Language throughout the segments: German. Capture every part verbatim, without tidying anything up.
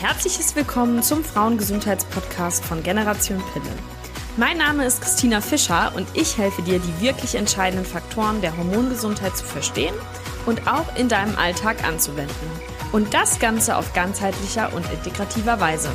Herzliches Willkommen zum Frauengesundheitspodcast von Generation Pille. Mein Name ist Christina Fischer und ich helfe dir, die wirklich entscheidenden Faktoren der Hormongesundheit zu verstehen und auch in deinem Alltag anzuwenden. Und das Ganze auf ganzheitlicher und integrativer Weise.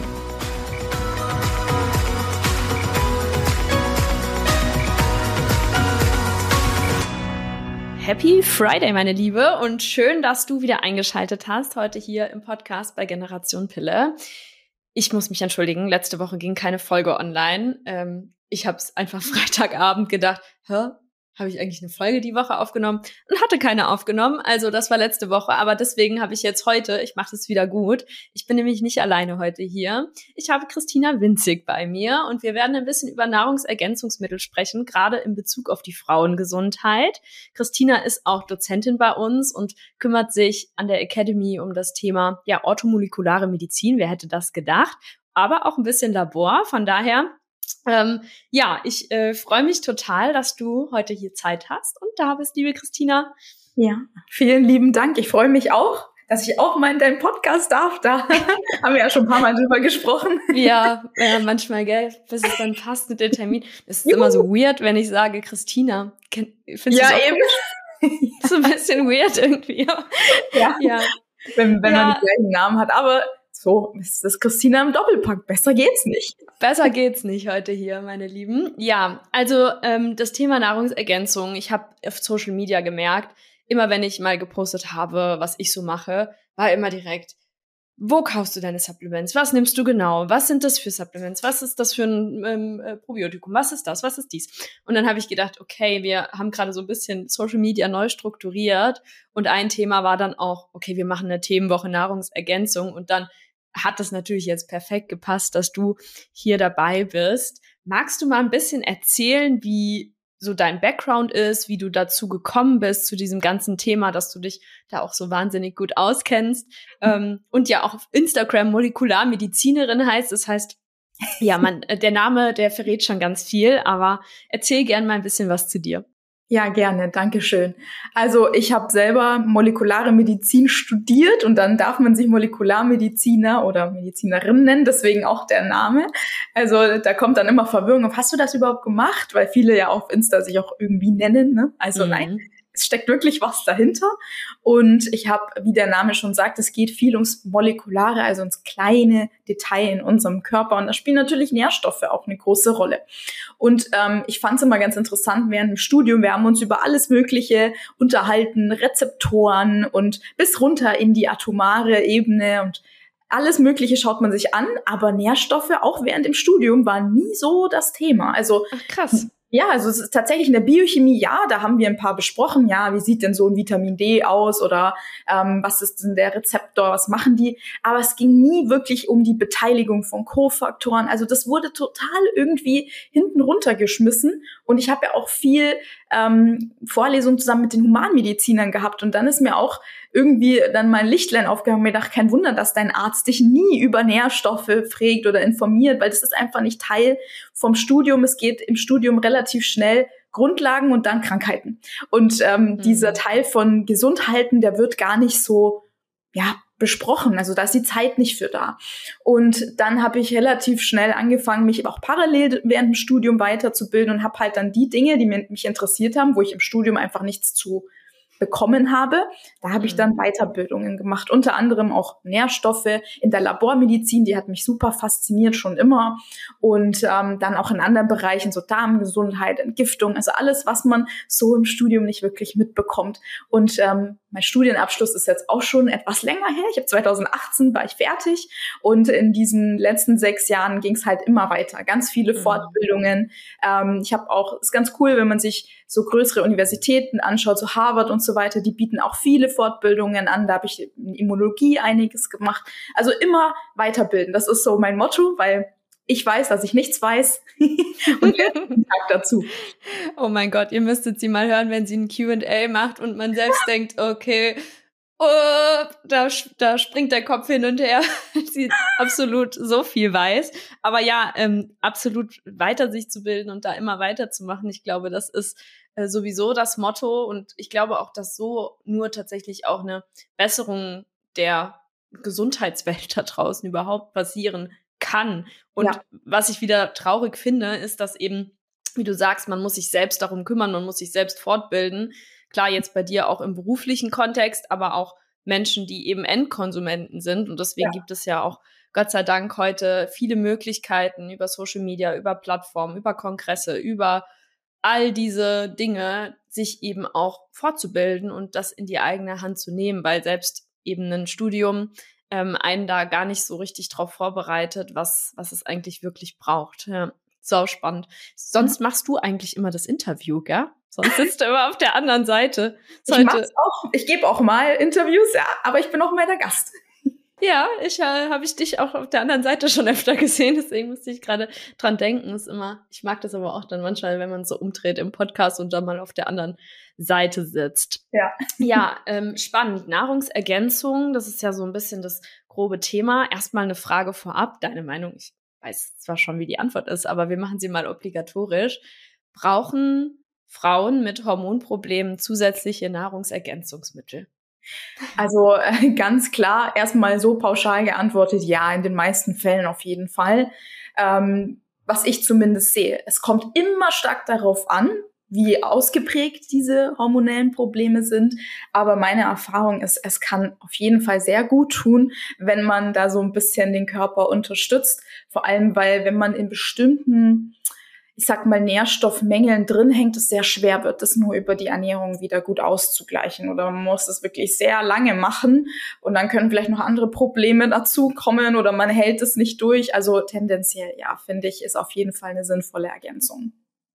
Happy Friday, meine Liebe, und schön, dass du wieder eingeschaltet hast, heute hier im Podcast bei Generation Pille. Ich muss mich entschuldigen, letzte Woche ging keine Folge online. Ähm, ich habe es einfach Freitagabend gedacht, hä, habe ich eigentlich eine Folge die Woche aufgenommen und hatte keine aufgenommen. Also das war letzte Woche, aber deswegen habe ich jetzt heute, ich mache das wieder gut. Ich bin nämlich nicht alleine heute hier. Ich habe Christina Winzig bei mir und wir werden ein bisschen über Nahrungsergänzungsmittel sprechen, gerade in Bezug auf die Frauengesundheit. Christina ist auch Dozentin bei uns und kümmert sich an der Academy um das Thema ja orthomolekulare Medizin. Wer hätte das gedacht? Aber auch ein bisschen Labor. Von daher Ähm, ja, ich äh, freue mich total, dass du heute hier Zeit hast und da bist, liebe Christina. Ja, vielen lieben Dank. Ich freue mich auch, dass ich auch mal in deinem Podcast darf. Da haben wir ja schon ein paar Mal drüber gesprochen. Ja, äh, manchmal, gell, bis es dann passt mit dem Termin. Es ist Juhu. Immer so weird, wenn ich sage Christina. Findest ja, eben. Das ist ein bisschen weird irgendwie. Ja, ja. wenn, wenn ja. man den gleichen Namen hat. Aber so ist das Christina im Doppelpack. Besser geht's nicht. Besser geht's nicht heute hier, meine Lieben. Ja, also ähm, das Thema Nahrungsergänzung. Ich habe auf Social Media gemerkt, immer wenn ich mal gepostet habe, was ich so mache, war immer direkt, wo kaufst du deine Supplements? Was nimmst du genau? Was sind das für Supplements? Was ist das für ein ähm, äh, Probiotikum? Was ist das? Was ist dies? Und dann habe ich gedacht, okay, wir haben gerade so ein bisschen Social Media neu strukturiert und ein Thema war dann auch, okay, wir machen eine Themenwoche Nahrungsergänzung und dann hat das natürlich jetzt perfekt gepasst, dass du hier dabei bist. Magst du mal ein bisschen erzählen, wie so dein Background ist, wie du dazu gekommen bist, zu diesem ganzen Thema, dass du dich da auch so wahnsinnig gut auskennst ähm, und ja auch auf Instagram Molekularmedizinerin heißt. Das heißt, ja, man, der Name, der verrät schon ganz viel, aber erzähl gern mal ein bisschen was zu dir. Ja, gerne, danke schön. Also ich habe selber molekulare Medizin studiert und dann darf man sich Molekularmediziner oder Medizinerin nennen, deswegen auch der Name. Also da kommt dann immer Verwirrung auf, hast du das überhaupt gemacht? Weil viele ja auf Insta sich auch irgendwie nennen, ne? Also mhm. nein. Es steckt wirklich was dahinter und ich habe, wie der Name schon sagt, es geht viel ums Molekulare, also ums kleine Detail in unserem Körper und da spielen natürlich Nährstoffe auch eine große Rolle. Und ähm, ich fand es immer ganz interessant während dem Studium, wir haben uns über alles Mögliche unterhalten, Rezeptoren und bis runter in die atomare Ebene und alles Mögliche schaut man sich an, aber Nährstoffe auch während dem Studium waren nie so das Thema. Also ach, krass. Ja, also es ist tatsächlich in der Biochemie, ja, da haben wir ein paar besprochen, ja, wie sieht denn so ein Vitamin D aus oder ähm, was ist denn der Rezeptor, was machen die? Aber es ging nie wirklich um die Beteiligung von Kofaktoren, also das wurde total irgendwie hinten runtergeschmissen und ich habe ja auch viel ähm, Vorlesungen zusammen mit den Humanmedizinern gehabt und dann ist mir auch irgendwie dann mein Lichtlein aufgegangen und mir gedacht, kein Wunder, dass dein Arzt dich nie über Nährstoffe fragt oder informiert, weil das ist einfach nicht Teil vom Studium. Es geht im Studium relativ schnell Grundlagen und dann Krankheiten. Und ähm, mhm. dieser Teil von Gesundhalten, der wird gar nicht so, ja, besprochen. Also da ist die Zeit nicht für da. Und dann habe ich relativ schnell angefangen, mich auch parallel während dem Studium weiterzubilden und habe halt dann die Dinge, die mich interessiert haben, wo ich im Studium einfach nichts zu bekommen habe. Da habe ich dann Weiterbildungen gemacht, unter anderem auch Nährstoffe in der Labormedizin, die hat mich super fasziniert, schon immer. Und ähm, dann auch in anderen Bereichen, so Darmgesundheit, Entgiftung, also alles, was man so im Studium nicht wirklich mitbekommt. Und ähm, mein Studienabschluss ist jetzt auch schon etwas länger her. Ich habe zwanzig achtzehn war ich fertig und in diesen letzten sechs Jahren ging es halt immer weiter. Ganz viele mhm. Fortbildungen. Ähm, ich habe auch, ist ganz cool, wenn man sich so größere Universitäten anschaut, so Harvard und so weiter, die bieten auch viele Fortbildungen an. Da habe ich in Immunologie einiges gemacht. Also immer weiterbilden. Das ist so mein Motto, weil ich weiß, dass ich nichts weiß und lerne jeden Tag dazu. Oh mein Gott, ihr müsstet sie mal hören, wenn sie ein Q and A macht und man selbst denkt, okay, oh, da, da springt der Kopf hin und her, sie absolut so viel weiß. Aber ja, ähm, absolut weiter sich zu bilden und da immer weiterzumachen, ich glaube, das ist äh, sowieso das Motto und ich glaube auch, dass so nur tatsächlich auch eine Besserung der Gesundheitswelt da draußen überhaupt passieren kann. Und Ja. was ich wieder traurig finde, ist, dass eben, wie du sagst, man muss sich selbst darum kümmern, man muss sich selbst fortbilden. Klar, jetzt bei dir auch im beruflichen Kontext, aber auch Menschen, die eben Endkonsumenten sind. Und deswegen Ja. gibt es ja auch Gott sei Dank heute viele Möglichkeiten über Social Media, über Plattformen, über Kongresse, über all diese Dinge, sich eben auch fortzubilden und das in die eigene Hand zu nehmen, weil selbst eben ein Studium ähm, einen da gar nicht so richtig drauf vorbereitet, was, was es eigentlich wirklich braucht. Ja, sau spannend. Sonst machst du eigentlich immer das Interview, gell? Sonst sitzt du immer auf der anderen Seite. Ich mach's auch. Ich gebe auch mal Interviews, ja, aber ich bin auch mal der Gast. Ja, ich äh, habe ich dich auch auf der anderen Seite schon öfter gesehen, deswegen musste ich gerade dran denken. Ist immer, ich mag das aber auch dann manchmal, wenn man so umdreht im Podcast und dann mal auf der anderen Seite sitzt. Ja, ja ähm, spannend. Nahrungsergänzung, das ist ja so ein bisschen das grobe Thema. Erstmal eine Frage vorab. Deine Meinung, ich weiß zwar schon, wie die Antwort ist, aber wir machen sie mal obligatorisch. Brauchen Frauen mit Hormonproblemen zusätzliche Nahrungsergänzungsmittel? Also äh, ganz klar, erstmal so pauschal geantwortet, ja, in den meisten Fällen auf jeden Fall. Ähm, was ich zumindest sehe, es kommt immer stark darauf an, wie ausgeprägt diese hormonellen Probleme sind. Aber meine Erfahrung ist, es kann auf jeden Fall sehr gut tun, wenn man da so ein bisschen den Körper unterstützt. Vor allem, weil wenn man in bestimmten, ich sag mal, Nährstoffmängeln drin hängt, es sehr schwer wird, das nur über die Ernährung wieder gut auszugleichen. Oder man muss das wirklich sehr lange machen und dann können vielleicht noch andere Probleme dazukommen oder man hält es nicht durch. Also tendenziell, ja, finde ich, ist auf jeden Fall eine sinnvolle Ergänzung.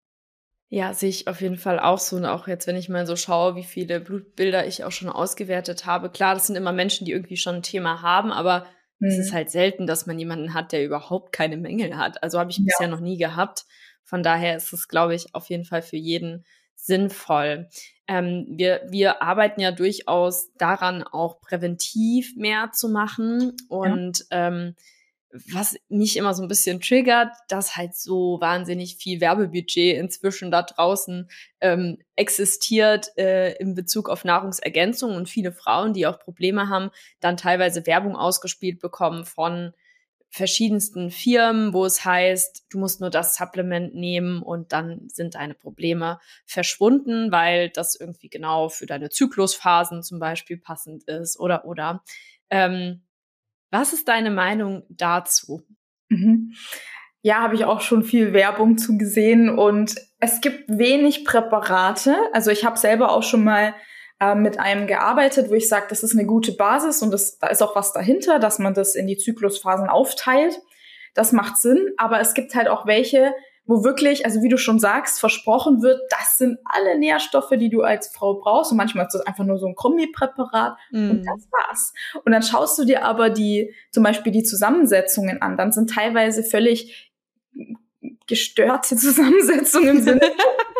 Ja, sehe ich auf jeden Fall auch so. Und auch jetzt, wenn ich mal so schaue, wie viele Blutbilder ich auch schon ausgewertet habe. Klar, das sind immer Menschen, die irgendwie schon ein Thema haben, aber mhm. es ist halt selten, dass man jemanden hat, der überhaupt keine Mängel hat. Also habe ich ja. bisher noch nie gehabt. Von daher ist es, glaube ich, auf jeden Fall für jeden sinnvoll. Ähm, wir, wir arbeiten ja durchaus daran, auch präventiv mehr zu machen. Und ja. ähm, was mich immer so ein bisschen triggert, dass halt so wahnsinnig viel Werbebudget inzwischen da draußen ähm, existiert äh, in Bezug auf Nahrungsergänzung und viele Frauen, die auch Probleme haben, dann teilweise Werbung ausgespielt bekommen von verschiedensten Firmen, wo es heißt, du musst nur das Supplement nehmen und dann sind deine Probleme verschwunden, weil das irgendwie genau für deine Zyklusphasen zum Beispiel passend ist oder oder. Ähm, was ist deine Meinung dazu? Mhm. Ja, habe ich auch schon viel Werbung zu gesehen und es gibt wenig Präparate. Also ich habe selber auch schon mal äh, mit einem gearbeitet, wo ich sage, das ist eine gute Basis und das, da ist auch was dahinter, dass man das in die Zyklusphasen aufteilt. Das macht Sinn, aber es gibt halt auch welche, wo wirklich, also wie du schon sagst, versprochen wird, das sind alle Nährstoffe, die du als Frau brauchst. Und manchmal ist das einfach nur so ein Kombipräparat mm. und das war's. Und dann schaust du dir aber die, zum Beispiel die Zusammensetzungen an. Dann sind teilweise völlig gestörte Zusammensetzungen im Sinne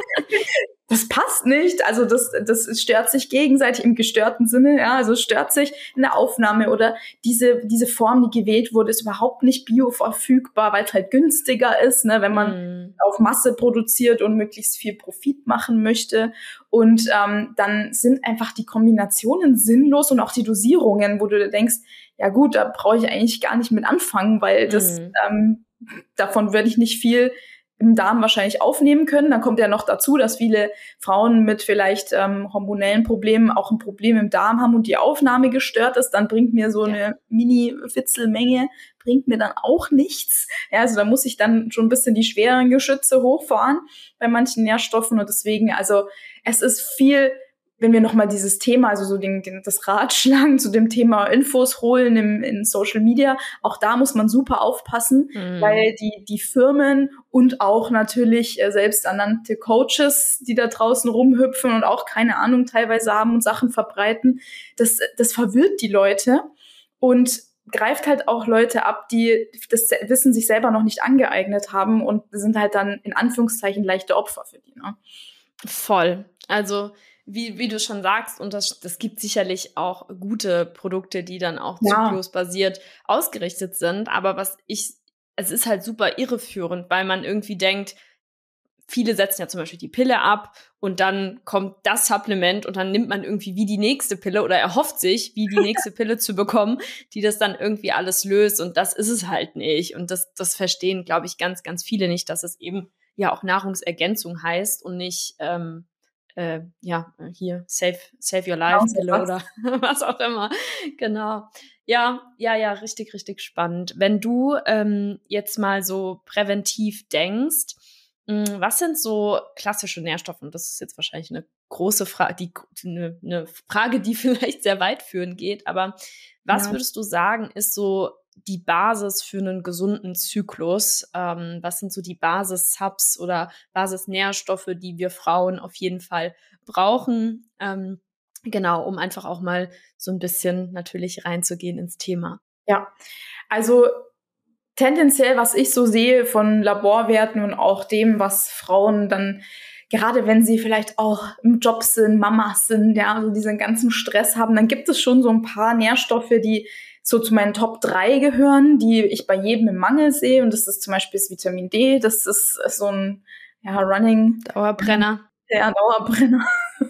das passt nicht, also das, das stört sich gegenseitig im gestörten Sinne, ja, also stört sich in der Aufnahme oder diese, diese Form, die gewählt wurde, ist überhaupt nicht bioverfügbar, weil es halt günstiger ist, ne, wenn man mm. auf Masse produziert und möglichst viel Profit machen möchte und ähm, dann sind einfach die Kombinationen sinnlos und auch die Dosierungen, wo du dir denkst, ja gut, da brauche ich eigentlich gar nicht mit anfangen, weil das, mm. ähm, davon werde ich nicht viel im Darm wahrscheinlich aufnehmen können. Dann kommt ja noch dazu, dass viele Frauen mit vielleicht ähm, hormonellen Problemen auch ein Problem im Darm haben und die Aufnahme gestört ist. Dann bringt mir so eine Mini-Fitzelmenge, bringt mir dann auch nichts. Ja, also da muss ich dann schon ein bisschen die schweren Geschütze hochfahren bei manchen Nährstoffen. Und deswegen, also es ist viel, wenn wir nochmal dieses Thema, also so den, den, das Ratschlagen zu dem Thema Infos holen im, in Social Media, auch da muss man super aufpassen, mhm. weil die, die Firmen und auch natürlich äh, selbsternannte Coaches, die da draußen rumhüpfen und auch keine Ahnung teilweise haben und Sachen verbreiten, das, das verwirrt die Leute und greift halt auch Leute ab, die das Wissen sich selber noch nicht angeeignet haben und sind halt dann in Anführungszeichen leichte Opfer für die. Ne? Voll. Also Wie, wie du schon sagst, und das, das gibt sicherlich auch gute Produkte, die dann auch ja. zyklusbasiert ausgerichtet sind. Aber was ich, es ist halt super irreführend, weil man irgendwie denkt, viele setzen ja zum Beispiel die Pille ab und dann kommt das Supplement und dann nimmt man irgendwie wie die nächste Pille oder erhofft sich, wie die nächste Pille zu bekommen, die das dann irgendwie alles löst. Und das ist es halt nicht. Und das, das verstehen, glaube ich, ganz, ganz viele nicht, dass es eben ja auch Nahrungsergänzung heißt und nicht, ähm, äh, ja, hier, Save, Save Your Life Pille oder was auch immer. Genau. Ja, ja, ja, richtig, richtig spannend. Wenn du ähm, jetzt mal so präventiv denkst, was sind so klassische Nährstoffe? Und das ist jetzt wahrscheinlich eine große Frage, die eine, eine Frage, die vielleicht sehr weit führen geht. Aber was Ja. würdest du sagen, ist so die Basis für einen gesunden Zyklus? Ähm, was sind so die Basis-Subs oder Basisnährstoffe, die wir Frauen auf jeden Fall brauchen? Ähm, genau, um einfach auch mal so ein bisschen natürlich reinzugehen ins Thema. Ja, also tendenziell, was ich so sehe von Laborwerten und auch dem, was Frauen dann, gerade wenn sie vielleicht auch im Job sind, Mamas sind, ja, also diesen ganzen Stress haben, dann gibt es schon so ein paar Nährstoffe, die so zu meinen Top drei gehören, die ich bei jedem im Mangel sehe. Und das ist zum Beispiel das Vitamin D. Das ist so ein, ja, Running. Dauerbrenner. Ja, Dauerbrenner.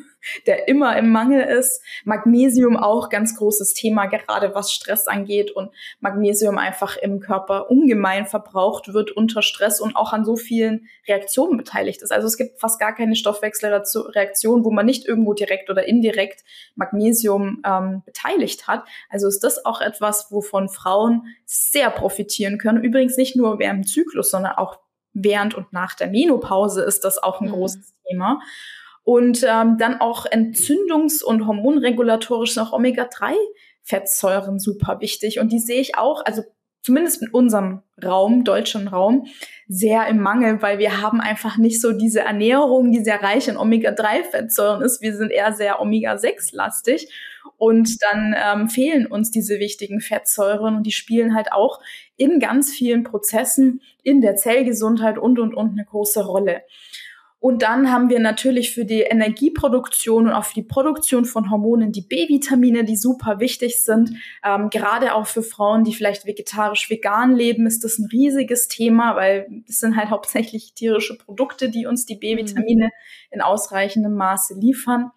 Der immer im Mangel ist. Magnesium auch ganz großes Thema, gerade was Stress angeht und Magnesium einfach im Körper ungemein verbraucht wird unter Stress und auch an so vielen Reaktionen beteiligt ist. Also es gibt fast gar keine Stoffwechselreaktion, wo man nicht irgendwo direkt oder indirekt Magnesium ähm, beteiligt hat. Also ist das auch etwas, wovon Frauen sehr profitieren können. Übrigens nicht nur während dem Zyklus, sondern auch während und nach der Menopause ist das auch ein mhm. großes Thema. Und ähm, dann auch entzündungs- und hormonregulatorisch sind auch Omega drei Fettsäuren super wichtig. Und die sehe ich auch, also zumindest in unserem Raum, deutschen Raum, sehr im Mangel, weil wir haben einfach nicht so diese Ernährung, die sehr reich in Omega drei Fettsäuren ist. Wir sind eher sehr Omega sechs lastig. Und dann ähm, fehlen uns diese wichtigen Fettsäuren und die spielen halt auch in ganz vielen Prozessen in der Zellgesundheit und, und, und eine große Rolle. Und dann haben wir natürlich für die Energieproduktion und auch für die Produktion von Hormonen die B-Vitamine, die super wichtig sind. Ähm, gerade auch für Frauen, die vielleicht vegetarisch-vegan leben, ist das ein riesiges Thema, weil es sind halt hauptsächlich tierische Produkte, die uns die B-Vitamine mhm. in ausreichendem Maße liefern.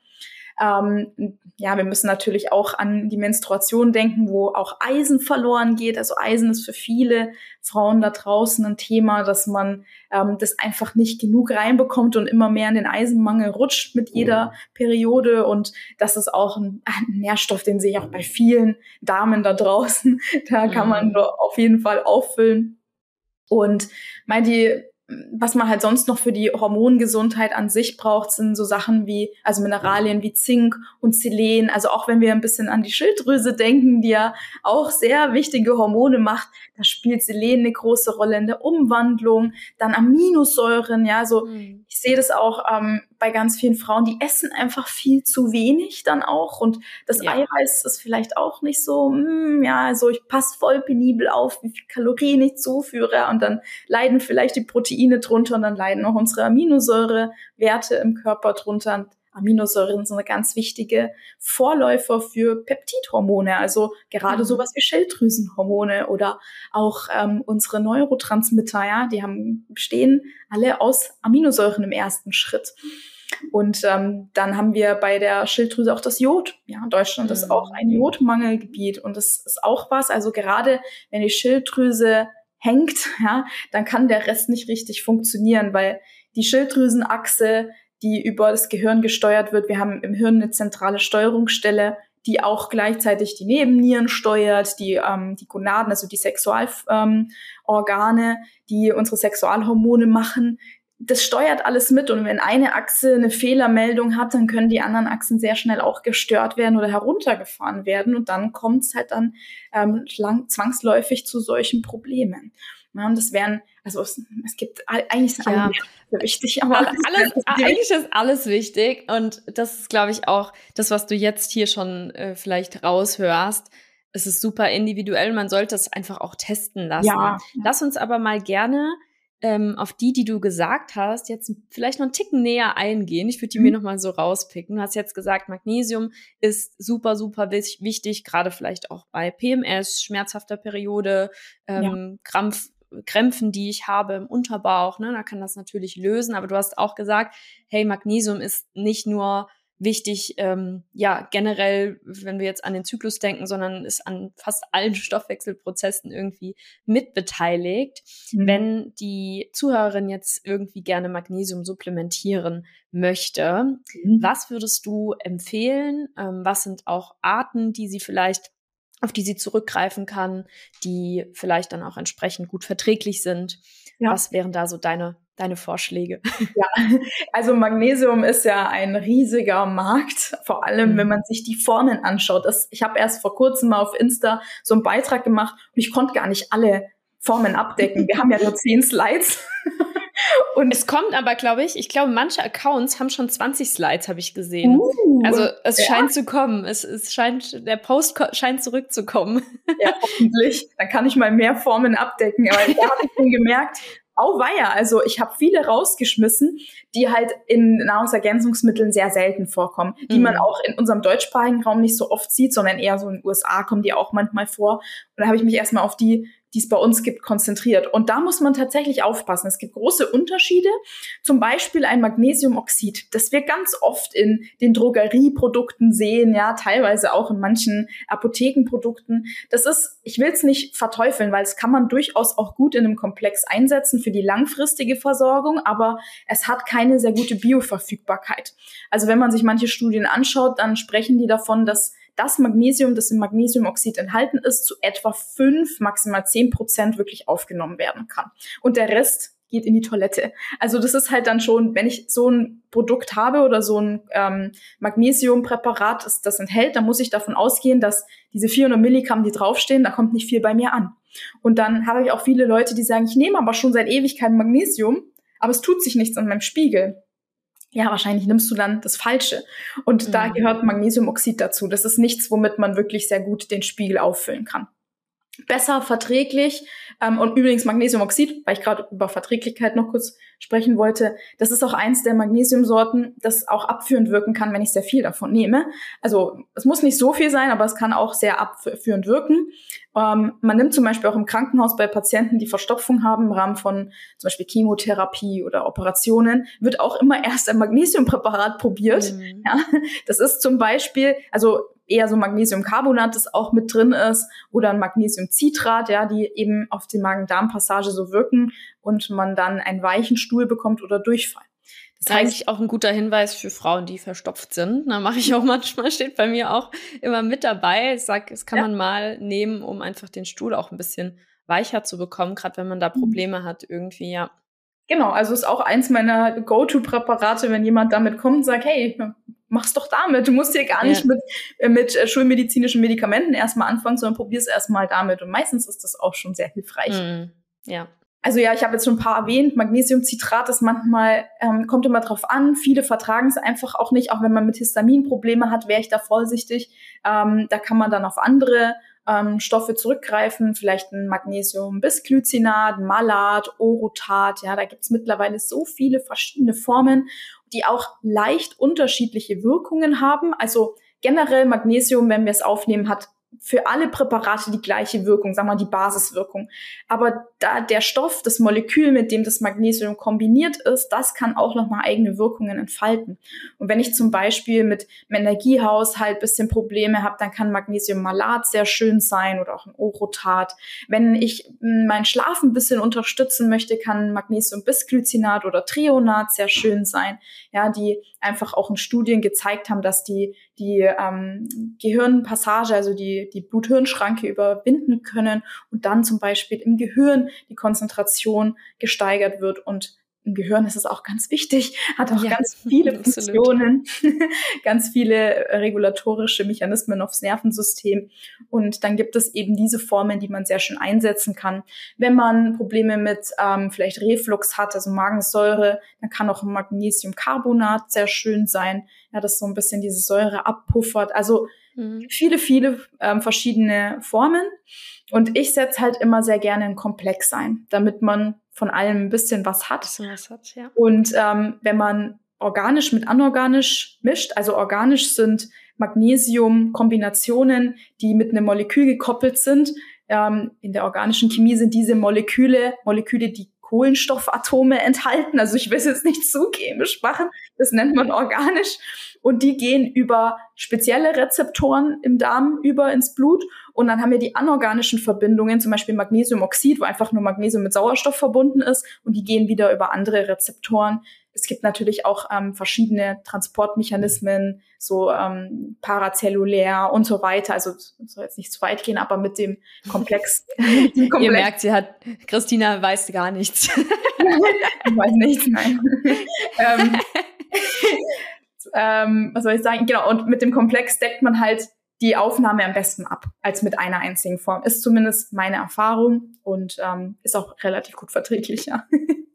Ähm, ja, wir müssen natürlich auch an die Menstruation denken, wo auch Eisen verloren geht. Also Eisen ist für viele Frauen da draußen ein Thema, dass man ähm, das einfach nicht genug reinbekommt und immer mehr in den Eisenmangel rutscht mit jeder Periode. Und das ist auch ein, ein Nährstoff, den sehe ich auch bei vielen Damen da draußen. Da kann man mhm. auf jeden Fall auffüllen. Und mal die was man halt sonst noch für die Hormongesundheit an sich braucht, sind so Sachen wie, also Mineralien wie Zink und Selen. Also auch wenn wir ein bisschen an die Schilddrüse denken, die ja auch sehr wichtige Hormone macht, da spielt Selen eine große Rolle in der Umwandlung. Dann Aminosäuren, ja, so mhm. ich sehe das auch ähm, bei ganz vielen Frauen, die essen einfach viel zu wenig dann auch. Und das ja. Eiweiß ist vielleicht auch nicht so, mh, ja, also ich passe voll penibel auf, wie viel Kalorien ich zuführe. Und dann leiden vielleicht die Proteine drunter und dann leiden auch unsere Aminosäurewerte im Körper drunter. Und Aminosäuren sind eine ganz wichtige Vorläufer für Peptidhormone, also gerade mhm. sowas wie Schilddrüsenhormone oder auch ähm, unsere Neurotransmitter, ja, die haben bestehen alle aus Aminosäuren im ersten Schritt. Und ähm, dann haben wir bei der Schilddrüse auch das Jod. Ja, Deutschland mhm. ist auch ein Jodmangelgebiet und das ist auch was. Also gerade wenn die Schilddrüse hängt, ja, dann kann der Rest nicht richtig funktionieren, weil die Schilddrüsenachse, die über das Gehirn gesteuert wird, wir haben im Hirn eine zentrale Steuerungsstelle, die auch gleichzeitig die Nebennieren steuert, die ähm, die Gonaden, also die Sexualorgane, ähm, die unsere Sexualhormone machen. Das steuert alles mit und wenn eine Achse eine Fehlermeldung hat, dann können die anderen Achsen sehr schnell auch gestört werden oder heruntergefahren werden und dann kommt es halt dann ähm, lang, zwangsläufig zu solchen Problemen. Ja, und das wären, also es, es gibt eigentlich sind ja. alle wichtig, aber alles, alles, eigentlich ist alles wichtig und das ist, glaube ich, auch das, was du jetzt hier schon äh, vielleicht raushörst. Es ist super individuell, man sollte es einfach auch testen lassen. Ja. Lass uns aber mal gerne ähm, auf die, die du gesagt hast, jetzt vielleicht noch einen Ticken näher eingehen. Ich würde die mhm. mir nochmal so rauspicken. Du hast jetzt gesagt, Magnesium ist super, super wichtig, gerade vielleicht auch bei P M S, schmerzhafter Periode, ähm, ja. Krampf, Krämpfen, die ich habe im Unterbauch, ne, da kann das natürlich lösen. Aber du hast auch gesagt, hey, Magnesium ist nicht nur wichtig, ähm, ja, generell, wenn wir jetzt an den Zyklus denken, sondern ist an fast allen Stoffwechselprozessen irgendwie mitbeteiligt. Mhm. Wenn die Zuhörerin jetzt irgendwie gerne Magnesium supplementieren möchte, mhm. was würdest du empfehlen? Ähm, was sind auch Arten, die sie vielleicht, auf die sie zurückgreifen kann, die vielleicht dann auch entsprechend gut verträglich sind? Ja. Was wären da so deine deine Vorschläge? Ja, also Magnesium ist ja ein riesiger Markt, vor allem, mhm. wenn man sich die Formen anschaut. Das, ich habe erst vor kurzem mal auf Insta so einen Beitrag gemacht und ich konnte gar nicht alle Formen abdecken. Wir haben ja nur zehn Slides. Und es kommt aber, glaube ich, ich glaube, manche Accounts haben schon zwanzig Slides, habe ich gesehen. Uh, also es ja. scheint zu kommen. Es, es scheint, der Post ko- scheint zurückzukommen. Ja, hoffentlich. Dann kann ich mal mehr Formen abdecken. Aber da habe ich schon gemerkt, auweia, also ich habe viele rausgeschmissen, die halt in Nahrungsergänzungsmitteln sehr selten vorkommen, die mhm. man auch in unserem deutschsprachigen Raum nicht so oft sieht, sondern eher so in den U S A kommen die auch manchmal vor. Und da habe ich mich erstmal auf die, die es bei uns gibt, konzentriert. Und da muss man tatsächlich aufpassen. Es gibt große Unterschiede. Zum Beispiel ein Magnesiumoxid, das wir ganz oft in den Drogerieprodukten sehen, ja, teilweise auch in manchen Apothekenprodukten. Das ist, ich will es nicht verteufeln, weil es kann man durchaus auch gut in einem Komplex einsetzen für die langfristige Versorgung, aber es hat keine sehr gute Bioverfügbarkeit. Also wenn man sich manche Studien anschaut, dann sprechen die davon, dass das Magnesium, das im Magnesiumoxid enthalten ist, zu etwa fünf, maximal zehn Prozent wirklich aufgenommen werden kann. Und der Rest geht in die Toilette. Also das ist halt dann schon, wenn ich so ein Produkt habe oder so ein ähm, Magnesiumpräparat, das das enthält, dann muss ich davon ausgehen, dass diese vierhundert Milligramm, die draufstehen, da kommt nicht viel bei mir an. Und dann habe ich auch viele Leute, die sagen, ich nehme aber schon seit Ewigkeiten Magnesium, aber es tut sich nichts an meinem Spiegel. Ja, wahrscheinlich nimmst du dann das Falsche. Und mhm. da gehört Magnesiumoxid dazu. Das ist nichts, womit man wirklich sehr gut den Spiegel auffüllen kann. Besser verträglich. Ähm, und übrigens Magnesiumoxid, weil ich gerade über Verträglichkeit noch kurz sprechen wollte, das ist auch eins der Magnesiumsorten, das auch abführend wirken kann, wenn ich sehr viel davon nehme. Also es muss nicht so viel sein, aber es kann auch sehr abführend wirken. Ähm, man nimmt zum Beispiel auch im Krankenhaus bei Patienten, die Verstopfung haben, im Rahmen von zum Beispiel Chemotherapie oder Operationen, wird auch immer erst ein Magnesiumpräparat probiert. Mhm. Ja, das ist zum Beispiel, also eher so Magnesiumcarbonat, das auch mit drin ist, oder ein Magnesiumcitrat, ja, die eben auf die Magen-Darm-Passage so wirken und man dann einen weichen Stuhl bekommt oder Durchfall. Das ist eigentlich auch ein guter Hinweis für Frauen, die verstopft sind. Da mache ich auch manchmal, steht bei mir auch immer mit dabei. Ich sage, das kann ja. man mal nehmen, um einfach den Stuhl auch ein bisschen weicher zu bekommen, gerade wenn man da Probleme mhm. hat irgendwie, ja. Genau, also ist auch eins meiner Go-To-Präparate, wenn jemand damit kommt und sagt, hey, mach's doch damit. Du musst hier gar nicht ja. mit, mit schulmedizinischen Medikamenten erstmal anfangen, sondern probier's erstmal damit. Und meistens ist das auch schon sehr hilfreich. Mhm. Ja. Also ja, ich habe jetzt schon ein paar erwähnt. Magnesiumcitrat ist manchmal, ähm, kommt immer drauf an. Viele vertragen es einfach auch nicht. Auch wenn man mit Histamin Probleme hat, wäre ich da vorsichtig. Ähm, da kann man dann auf andere ähm, Stoffe zurückgreifen. Vielleicht ein Magnesium-Bisglycinat, Malat, Orotat. Ja, da gibt's mittlerweile so viele verschiedene Formen, die auch leicht unterschiedliche Wirkungen haben. Also generell Magnesium, wenn wir es aufnehmen, hat für alle Präparate die gleiche Wirkung, sagen wir mal die Basiswirkung. Aber da der Stoff, das Molekül, mit dem das Magnesium kombiniert ist, das kann auch nochmal eigene Wirkungen entfalten. Und wenn ich zum Beispiel mit dem Energiehaushalt ein bisschen Probleme habe, dann kann Magnesiummalat sehr schön sein oder auch ein Orotat. Wenn ich meinen Schlaf ein bisschen unterstützen möchte, kann Magnesiumbisglycinat oder Trionat sehr schön sein, ja, die einfach auch in Studien gezeigt haben, dass die die ähm, Gehirnpassage, also die die Blut-Hirn-Schranke überwinden können und dann zum Beispiel im Gehirn die Konzentration gesteigert wird. Und im Gehirn ist es auch ganz wichtig, hat auch ja, ganz viele Funktionen, ganz viele regulatorische Mechanismen aufs Nervensystem. Und dann gibt es eben diese Formen, die man sehr schön einsetzen kann. Wenn man Probleme mit ähm, vielleicht Reflux hat, also Magensäure, dann kann auch ein Magnesiumcarbonat sehr schön sein, ja, das so ein bisschen diese Säure abpuffert. Also mhm. viele, viele ähm, verschiedene Formen. Und ich setze halt immer sehr gerne einen Komplex ein, damit man von allem ein bisschen was hat. Bisschen was hat, ja. Und ähm, wenn man organisch mit anorganisch mischt, also organisch sind Magnesium-Kombinationen, die mit einem Molekül gekoppelt sind, Ähm, in der organischen Chemie sind diese Moleküle, Moleküle, die Kohlenstoffatome enthalten. Also ich will es jetzt nicht zu chemisch machen. Das nennt man organisch. Und die gehen über spezielle Rezeptoren im Darm über ins Blut. Und dann haben wir die anorganischen Verbindungen, zum Beispiel Magnesiumoxid, wo einfach nur Magnesium mit Sauerstoff verbunden ist. Und die gehen wieder über andere Rezeptoren. Es gibt natürlich auch ähm, verschiedene Transportmechanismen, so ähm, parazellulär und so weiter. Also soll jetzt nicht zu weit gehen, aber mit dem Komplex. mit dem Komplex Ihr merkt, sie hat, Christina weiß gar nichts. Ich weiß nichts, nein. ähm, ähm, was soll ich sagen? Genau, und mit dem Komplex deckt man halt die Aufnahme am besten ab, als mit einer einzigen Form. Ist zumindest meine Erfahrung und ähm, ist auch relativ gut verträglich, ja.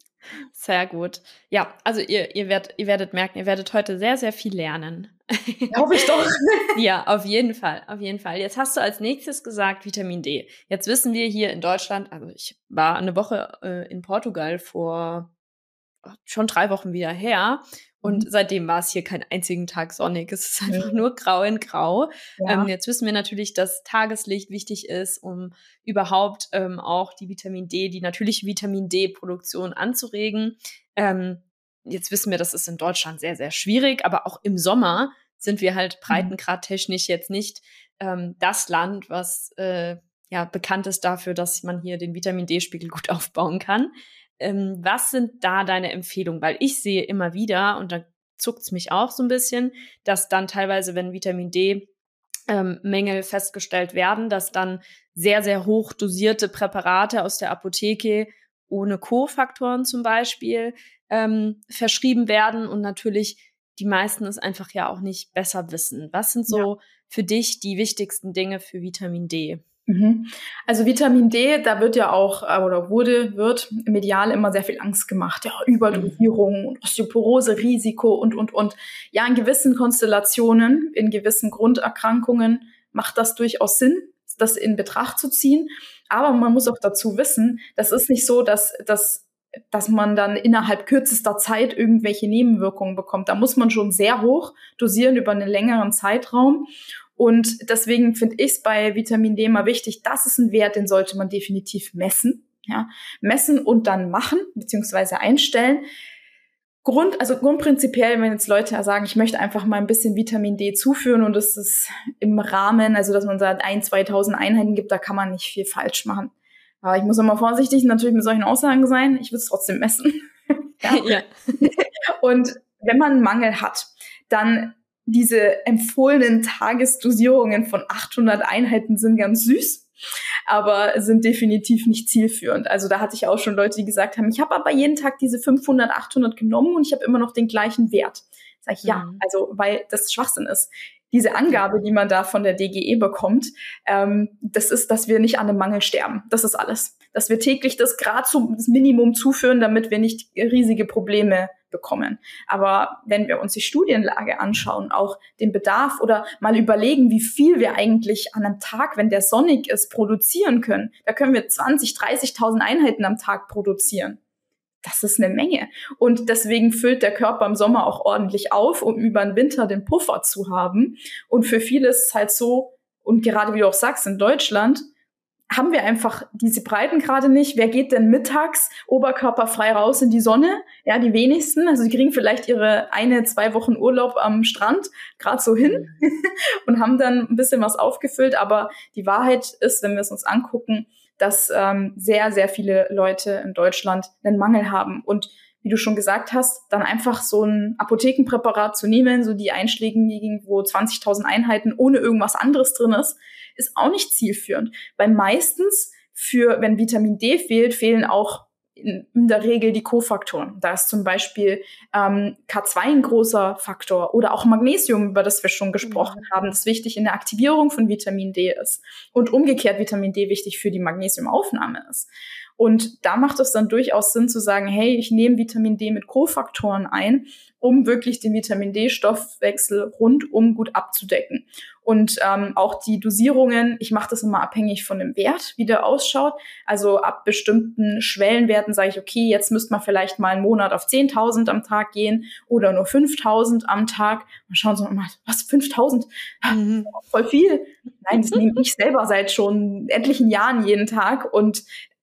Sehr gut. Ja, also ihr, ihr, werdet, ihr werdet merken, ihr werdet heute sehr, sehr viel lernen. Hoffe ich doch. Ja, auf jeden Fall, auf jeden Fall. Jetzt hast du als nächstes gesagt Vitamin D. Jetzt wissen wir hier in Deutschland, also ich war eine Woche äh, in Portugal vor schon drei Wochen wieder her und mhm. seitdem war es hier keinen einzigen Tag sonnig. Es ist einfach nur grau in grau. Ja. Ähm, jetzt wissen wir natürlich, dass Tageslicht wichtig ist, um überhaupt ähm, auch die Vitamin D, die natürliche Vitamin D-Produktion anzuregen. Ähm, jetzt wissen wir, das ist in Deutschland sehr, sehr schwierig, aber auch im Sommer sind wir halt breitengradtechnisch jetzt nicht ähm, das Land, was äh, ja bekannt ist dafür, dass man hier den Vitamin D-Spiegel gut aufbauen kann. Ähm, was sind da deine Empfehlungen? Weil ich sehe immer wieder, und da zuckt's mich auch so ein bisschen, dass dann teilweise, wenn Vitamin D ähm, Mängel festgestellt werden, dass dann sehr, sehr hoch dosierte Präparate aus der Apotheke ohne Kofaktoren zum Beispiel ähm, verschrieben werden und natürlich die meisten es einfach ja auch nicht besser wissen. Was sind so ja. für dich die wichtigsten Dinge für Vitamin D? Also Vitamin D, da wird ja auch, oder wurde, wird medial immer sehr viel Angst gemacht. Ja, Überdosierung, mhm. Osteoporose, Risiko und, und, und. Ja, in gewissen Konstellationen, in gewissen Grunderkrankungen macht das durchaus Sinn, das in Betracht zu ziehen. Aber man muss auch dazu wissen, das ist nicht so, dass, dass, dass man dann innerhalb kürzester Zeit irgendwelche Nebenwirkungen bekommt. Da muss man schon sehr hoch dosieren über einen längeren Zeitraum. Und deswegen finde ich es bei Vitamin D immer wichtig, das ist ein Wert, den sollte man definitiv messen. Ja, messen und dann machen, beziehungsweise einstellen. Grund, also grundprinzipiell, wenn jetzt Leute sagen, ich möchte einfach mal ein bisschen Vitamin D zuführen und es ist im Rahmen, also dass man sagt, ein, zweitausend Einheiten gibt, da kann man nicht viel falsch machen. Aber ich muss immer vorsichtig natürlich mit solchen Aussagen sein. Ich würde es trotzdem messen. Ja. Ja. Und wenn man einen Mangel hat, dann diese empfohlenen Tagesdosierungen von achthundert Einheiten sind ganz süß, aber sind definitiv nicht zielführend. Also da hatte ich auch schon Leute, die gesagt haben, ich habe aber jeden Tag diese fünfhundert, achthundert genommen und ich habe immer noch den gleichen Wert. Sag ich, ja, also weil das Schwachsinn ist. Diese Angabe, die man da von der D G E bekommt, ähm, das ist, dass wir nicht an einem Mangel sterben. Das ist alles. Dass wir täglich das Grad zum das Minimum zuführen, damit wir nicht riesige Probleme bekommen. Aber wenn wir uns die Studienlage anschauen, auch den Bedarf oder mal überlegen, wie viel wir eigentlich an einem Tag, wenn der sonnig ist, produzieren können, da können wir zwanzig, dreißigtausend Einheiten am Tag produzieren. Das ist eine Menge. Und deswegen füllt der Körper im Sommer auch ordentlich auf, um über den Winter den Puffer zu haben. Und für viele ist es halt so, und gerade wie du auch sagst, in Deutschland haben wir einfach diese Breitengrade nicht. Wer geht denn mittags oberkörperfrei raus in die Sonne? Ja, die wenigsten. Also die kriegen vielleicht ihre eine, zwei Wochen Urlaub am Strand gerade so hin und haben dann ein bisschen was aufgefüllt. Aber die Wahrheit ist, wenn wir es uns angucken, dass ähm, sehr, sehr viele Leute in Deutschland einen Mangel haben. Und wie du schon gesagt hast, dann einfach so ein Apothekenpräparat zu nehmen, so die einschlägigen, wo zwanzigtausend Einheiten ohne irgendwas anderes drin ist, ist auch nicht zielführend. Weil meistens, für wenn Vitamin D fehlt, fehlen auch in, in der Regel die Kofaktoren. Da ist zum Beispiel ähm, K zwei ein großer Faktor oder auch Magnesium, über das wir schon gesprochen mhm. haben, das wichtig in der Aktivierung von Vitamin D ist. Und umgekehrt Vitamin D wichtig für die Magnesiumaufnahme ist. Und da macht es dann durchaus Sinn zu sagen, hey, ich nehme Vitamin D mit Kofaktoren ein, um wirklich den Vitamin D-Stoffwechsel rundum gut abzudecken. Und ähm, auch die Dosierungen, ich mache das immer abhängig von dem Wert, wie der ausschaut. Also ab bestimmten Schwellenwerten sage ich, okay, jetzt müsste man vielleicht mal einen Monat auf zehntausend am Tag gehen oder nur fünftausend am Tag. Mal schauen Sie mal, was, fünftausend? Mhm. Voll viel. Nein, das nehme ich selber seit schon etlichen Jahren jeden Tag und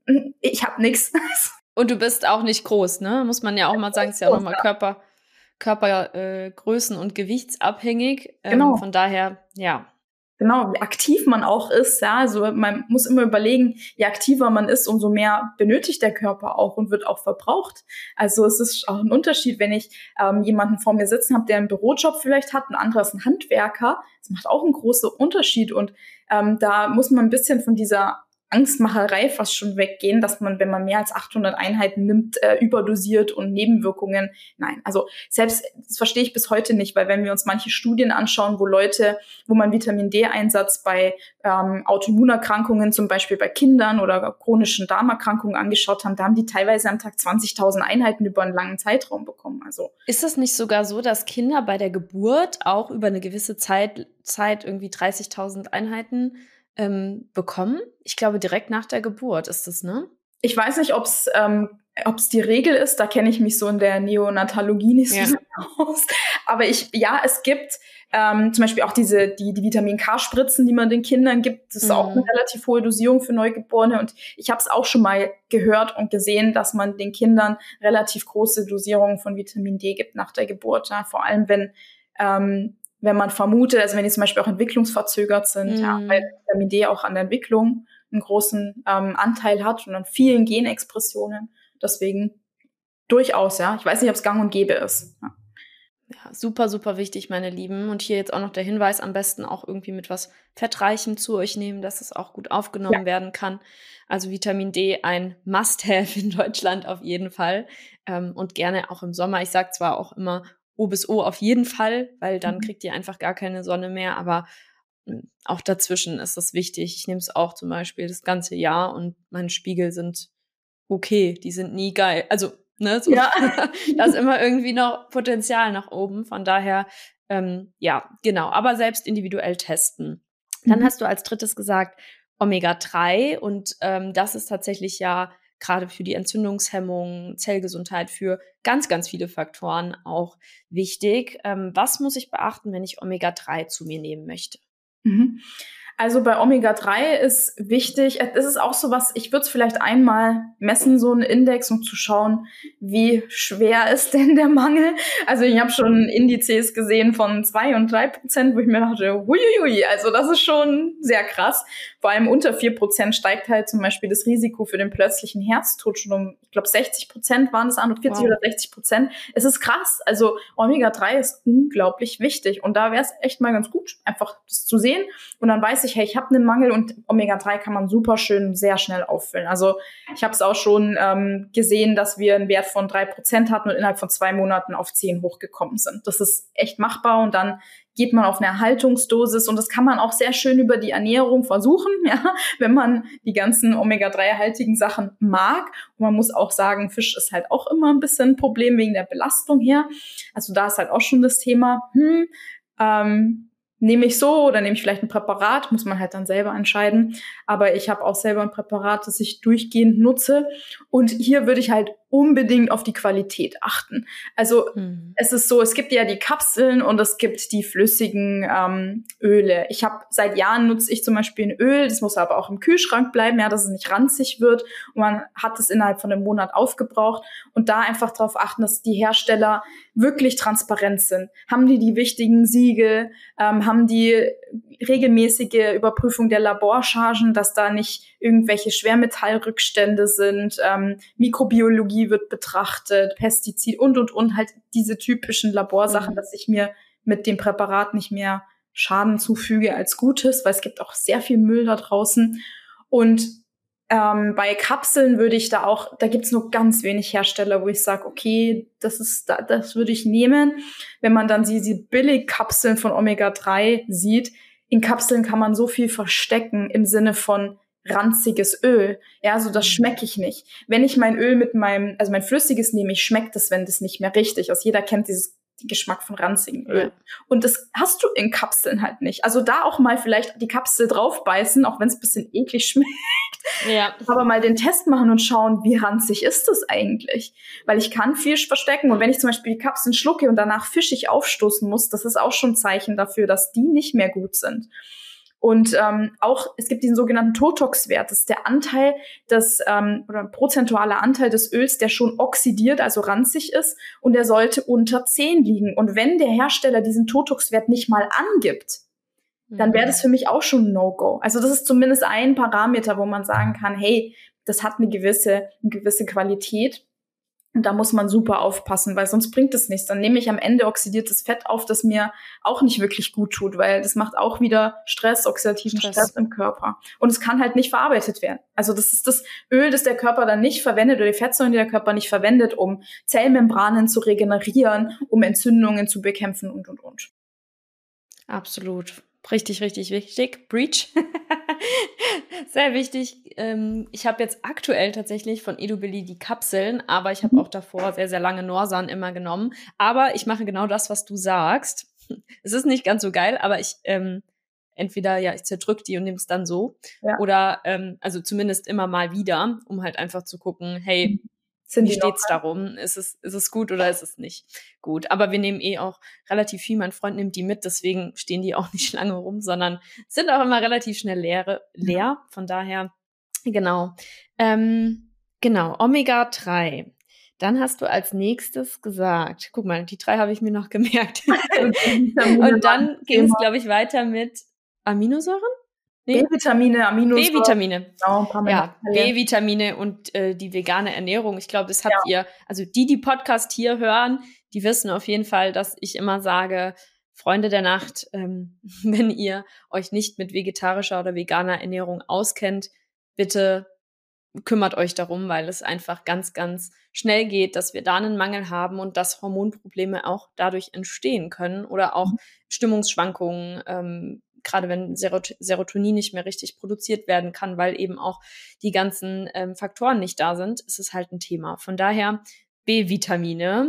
ich habe nichts. Und du bist auch nicht groß, ne? Muss man ja auch mal sagen, ist ja auch nochmal Körper, Körpergrößen- äh, und gewichtsabhängig. Ähm, Genau. Von daher, ja. Genau, wie aktiv man auch ist, ja, also man muss immer überlegen, je aktiver man ist, umso mehr benötigt der Körper auch und wird auch verbraucht. Also es ist auch ein Unterschied, wenn ich ähm, jemanden vor mir sitzen habe, der einen Bürojob vielleicht hat, ein anderer ist ein Handwerker. Das macht auch einen großen Unterschied und ähm, da muss man ein bisschen von dieser Angstmacherei fast schon weggehen, dass man, wenn man mehr als achthundert Einheiten nimmt, äh, überdosiert und Nebenwirkungen. Nein, also selbst, das verstehe ich bis heute nicht, weil wenn wir uns manche Studien anschauen, wo Leute, wo man Vitamin-D-Einsatz bei ähm, Autoimmunerkrankungen, zum Beispiel bei Kindern oder chronischen Darmerkrankungen angeschaut haben, da haben die teilweise am Tag zwanzigtausend Einheiten über einen langen Zeitraum bekommen. Also ist das nicht sogar so, dass Kinder bei der Geburt auch über eine gewisse Zeit, Zeit irgendwie dreißigtausend Einheiten ähm, bekommen? Ich glaube, direkt nach der Geburt ist das, ne? Ich weiß nicht, ob es ähm, ob's die Regel ist, da kenne ich mich so in der Neonatologie nicht so Ja. aus. Aber ich, ja, es gibt ähm, zum Beispiel auch diese, die, die Vitamin-K-Spritzen, die man den Kindern gibt. Das ist Mhm. auch eine relativ hohe Dosierung für Neugeborene. Und ich habe es auch schon mal gehört und gesehen, dass man den Kindern relativ große Dosierungen von Vitamin D gibt nach der Geburt. Ja? Vor allem, wenn ähm, wenn man vermutet, also wenn die zum Beispiel auch entwicklungsverzögert sind, Mhm. ja, weil Vitamin D auch an der Entwicklung einen großen ähm, Anteil hat und an vielen Genexpressionen. Deswegen durchaus, ja. Ich weiß nicht, ob es gang und gäbe ist. Ja. Ja, super, super wichtig, meine Lieben. Und hier jetzt auch noch der Hinweis, am besten auch irgendwie mit was Fettreichem zu euch nehmen, dass es auch gut aufgenommen Ja. werden kann. Also Vitamin D, ein Must-have in Deutschland auf jeden Fall. Ähm, und gerne auch im Sommer. Ich sage zwar auch immer O bis O auf jeden Fall, weil dann Mhm. kriegt ihr einfach gar keine Sonne mehr, aber mh, auch dazwischen ist das wichtig. Ich nehme es auch zum Beispiel das ganze Jahr und meine Spiegel sind okay, die sind nie geil. Also, ne, so. Ja. Da ist immer irgendwie noch Potenzial nach oben. Von daher, ähm, ja, genau. Aber selbst individuell testen. Dann Mhm. hast du als drittes gesagt Omega drei und ähm, das ist tatsächlich ja gerade für die Entzündungshemmung, Zellgesundheit, für ganz, ganz viele Faktoren auch wichtig. Ähm, was muss ich beachten, wenn ich Omega drei zu mir nehmen möchte? Mhm. Also bei Omega drei ist wichtig, es ist auch so was, ich würde es vielleicht einmal messen, so einen Index, um zu schauen, wie schwer ist denn der Mangel. Also ich habe schon Indizes gesehen von zwei und drei Prozent, wo ich mir dachte, huiuiui, also das ist schon sehr krass. Vor allem unter vier Prozent steigt halt zum Beispiel das Risiko für den plötzlichen Herztod schon um, ich glaube sechzig Prozent waren es an, vierzig Wow. oder sechzig Prozent. Es ist krass, also Omega drei ist unglaublich wichtig und da wäre es echt mal ganz gut, einfach das zu sehen und dann weiß ich, hey, ich habe einen Mangel und Omega drei kann man super schön sehr schnell auffüllen. Also ich habe es auch schon ähm, gesehen, dass wir einen Wert von drei Prozent hatten und innerhalb von zwei Monaten auf zehn hochgekommen sind. Das ist echt machbar und dann geht man auf eine Erhaltungsdosis und das kann man auch sehr schön über die Ernährung versuchen, ja, wenn man die ganzen Omega drei haltigen Sachen mag. Und man muss auch sagen, Fisch ist halt auch immer ein bisschen ein Problem wegen der Belastung her. Also da ist halt auch schon das Thema, hm, ähm, nehme ich so oder nehme ich vielleicht ein Präparat, muss man halt dann selber entscheiden. Aber ich habe auch selber ein Präparat, das ich durchgehend nutze. Und hier würde ich halt unbedingt auf die Qualität achten. Also Hm. es ist so, es gibt ja die Kapseln und es gibt die flüssigen ähm, Öle. Ich habe seit Jahren nutze ich zum Beispiel ein Öl, das muss aber auch im Kühlschrank bleiben, ja, dass es nicht ranzig wird. Und man hat es innerhalb von einem Monat aufgebraucht. Und da einfach darauf achten, dass die Hersteller wirklich transparent sind. Haben die die wichtigen Siegel? Ähm, haben die regelmäßige Überprüfung der Laborchargen, dass da nicht irgendwelche Schwermetallrückstände sind, ähm, Mikrobiologie wird betrachtet, Pestizid und, und, und, halt diese typischen Laborsachen, Mhm. dass ich mir mit dem Präparat nicht mehr Schaden zufüge als Gutes, weil es gibt auch sehr viel Müll da draußen. Und ähm, bei Kapseln würde ich da auch, da gibt's nur ganz wenig Hersteller, wo ich sage, okay, das ist, das würde ich nehmen. Wenn man dann diese Billigkapseln von Omega drei sieht, in Kapseln kann man so viel verstecken im Sinne von ranziges Öl. Ja, so das schmecke ich nicht. Wenn ich mein Öl mit meinem, also mein Flüssiges nehme, ich schmeckt es, wenn das nicht mehr richtig ist. Jeder kennt dieses den Geschmack von ranzigem Öl. Ja. Und das hast du in Kapseln halt nicht. Also da auch mal vielleicht die Kapsel draufbeißen, auch wenn es ein bisschen eklig schmeckt. Ja. Aber mal den Test machen und schauen, wie ranzig ist das eigentlich? Weil ich kann viel verstecken. Und wenn ich zum Beispiel die Kapseln schlucke und danach fischig aufstoßen muss, das ist auch schon ein Zeichen dafür, dass die nicht mehr gut sind. Und ähm, auch, es gibt diesen sogenannten Totox-Wert. Das ist der Anteil des, ähm, oder ein prozentualer Anteil des Öls, der schon oxidiert, also ranzig ist. Und der sollte unter zehn liegen. Und wenn der Hersteller diesen Totox-Wert nicht mal angibt, mhm. dann wäre das für mich auch schon ein No-Go. Also das ist zumindest ein Parameter, wo man sagen kann, hey, das hat eine gewisse, eine gewisse Qualität. Und da muss man super aufpassen, weil sonst bringt es nichts. Dann nehme ich am Ende oxidiertes Fett auf, das mir auch nicht wirklich gut tut, weil das macht auch wieder Stress, oxidativen Stress, Stress im Körper. Und es kann halt nicht verarbeitet werden. Also das ist das Öl, das der Körper dann nicht verwendet oder die Fettsäuren, die der Körper nicht verwendet, um Zellmembranen zu regenerieren, um Entzündungen zu bekämpfen und, und, und. Absolut. Richtig, richtig wichtig. Breach. Sehr wichtig. Ähm, ich habe jetzt aktuell tatsächlich von Edubili die Kapseln, aber ich habe auch davor sehr, sehr lange Norsan immer genommen. Aber ich mache genau das, was du sagst. Es ist nicht ganz so geil, aber ich ähm, entweder, ja, ich zerdrück die und nehme es dann so. Ja. Oder, ähm, also zumindest immer mal wieder, um halt einfach zu gucken, hey, Sind wie steht's darum? Ist es, ist es gut oder ist es nicht gut? Aber wir nehmen eh auch relativ viel. Mein Freund nimmt die mit, deswegen stehen die auch nicht lange rum, sondern sind auch immer relativ schnell leer. leer. Von daher, genau. Ähm, genau, Omega drei. Dann hast du als nächstes gesagt, guck mal, die drei habe ich mir noch gemerkt. Und dann ging es, glaube ich, weiter mit Aminosäuren? Nee. B-Vitamine, Aminosäuren. B-Vitamine. Genau, ein paar mehr ja, B-Vitamine und äh, die vegane Ernährung. Ich glaube, das habt ja. ihr, also die, die Podcast hier hören, die wissen auf jeden Fall, dass ich immer sage, Freunde der Nacht, ähm, wenn ihr euch nicht mit vegetarischer oder veganer Ernährung auskennt, bitte kümmert euch darum, weil es einfach ganz, ganz schnell geht, dass wir da einen Mangel haben und dass Hormonprobleme auch dadurch entstehen können oder auch Stimmungsschwankungen, ähm, gerade wenn Serot- Serotonin nicht mehr richtig produziert werden kann, weil eben auch die ganzen ähm, Faktoren nicht da sind, ist es halt ein Thema. Von daher B-Vitamine,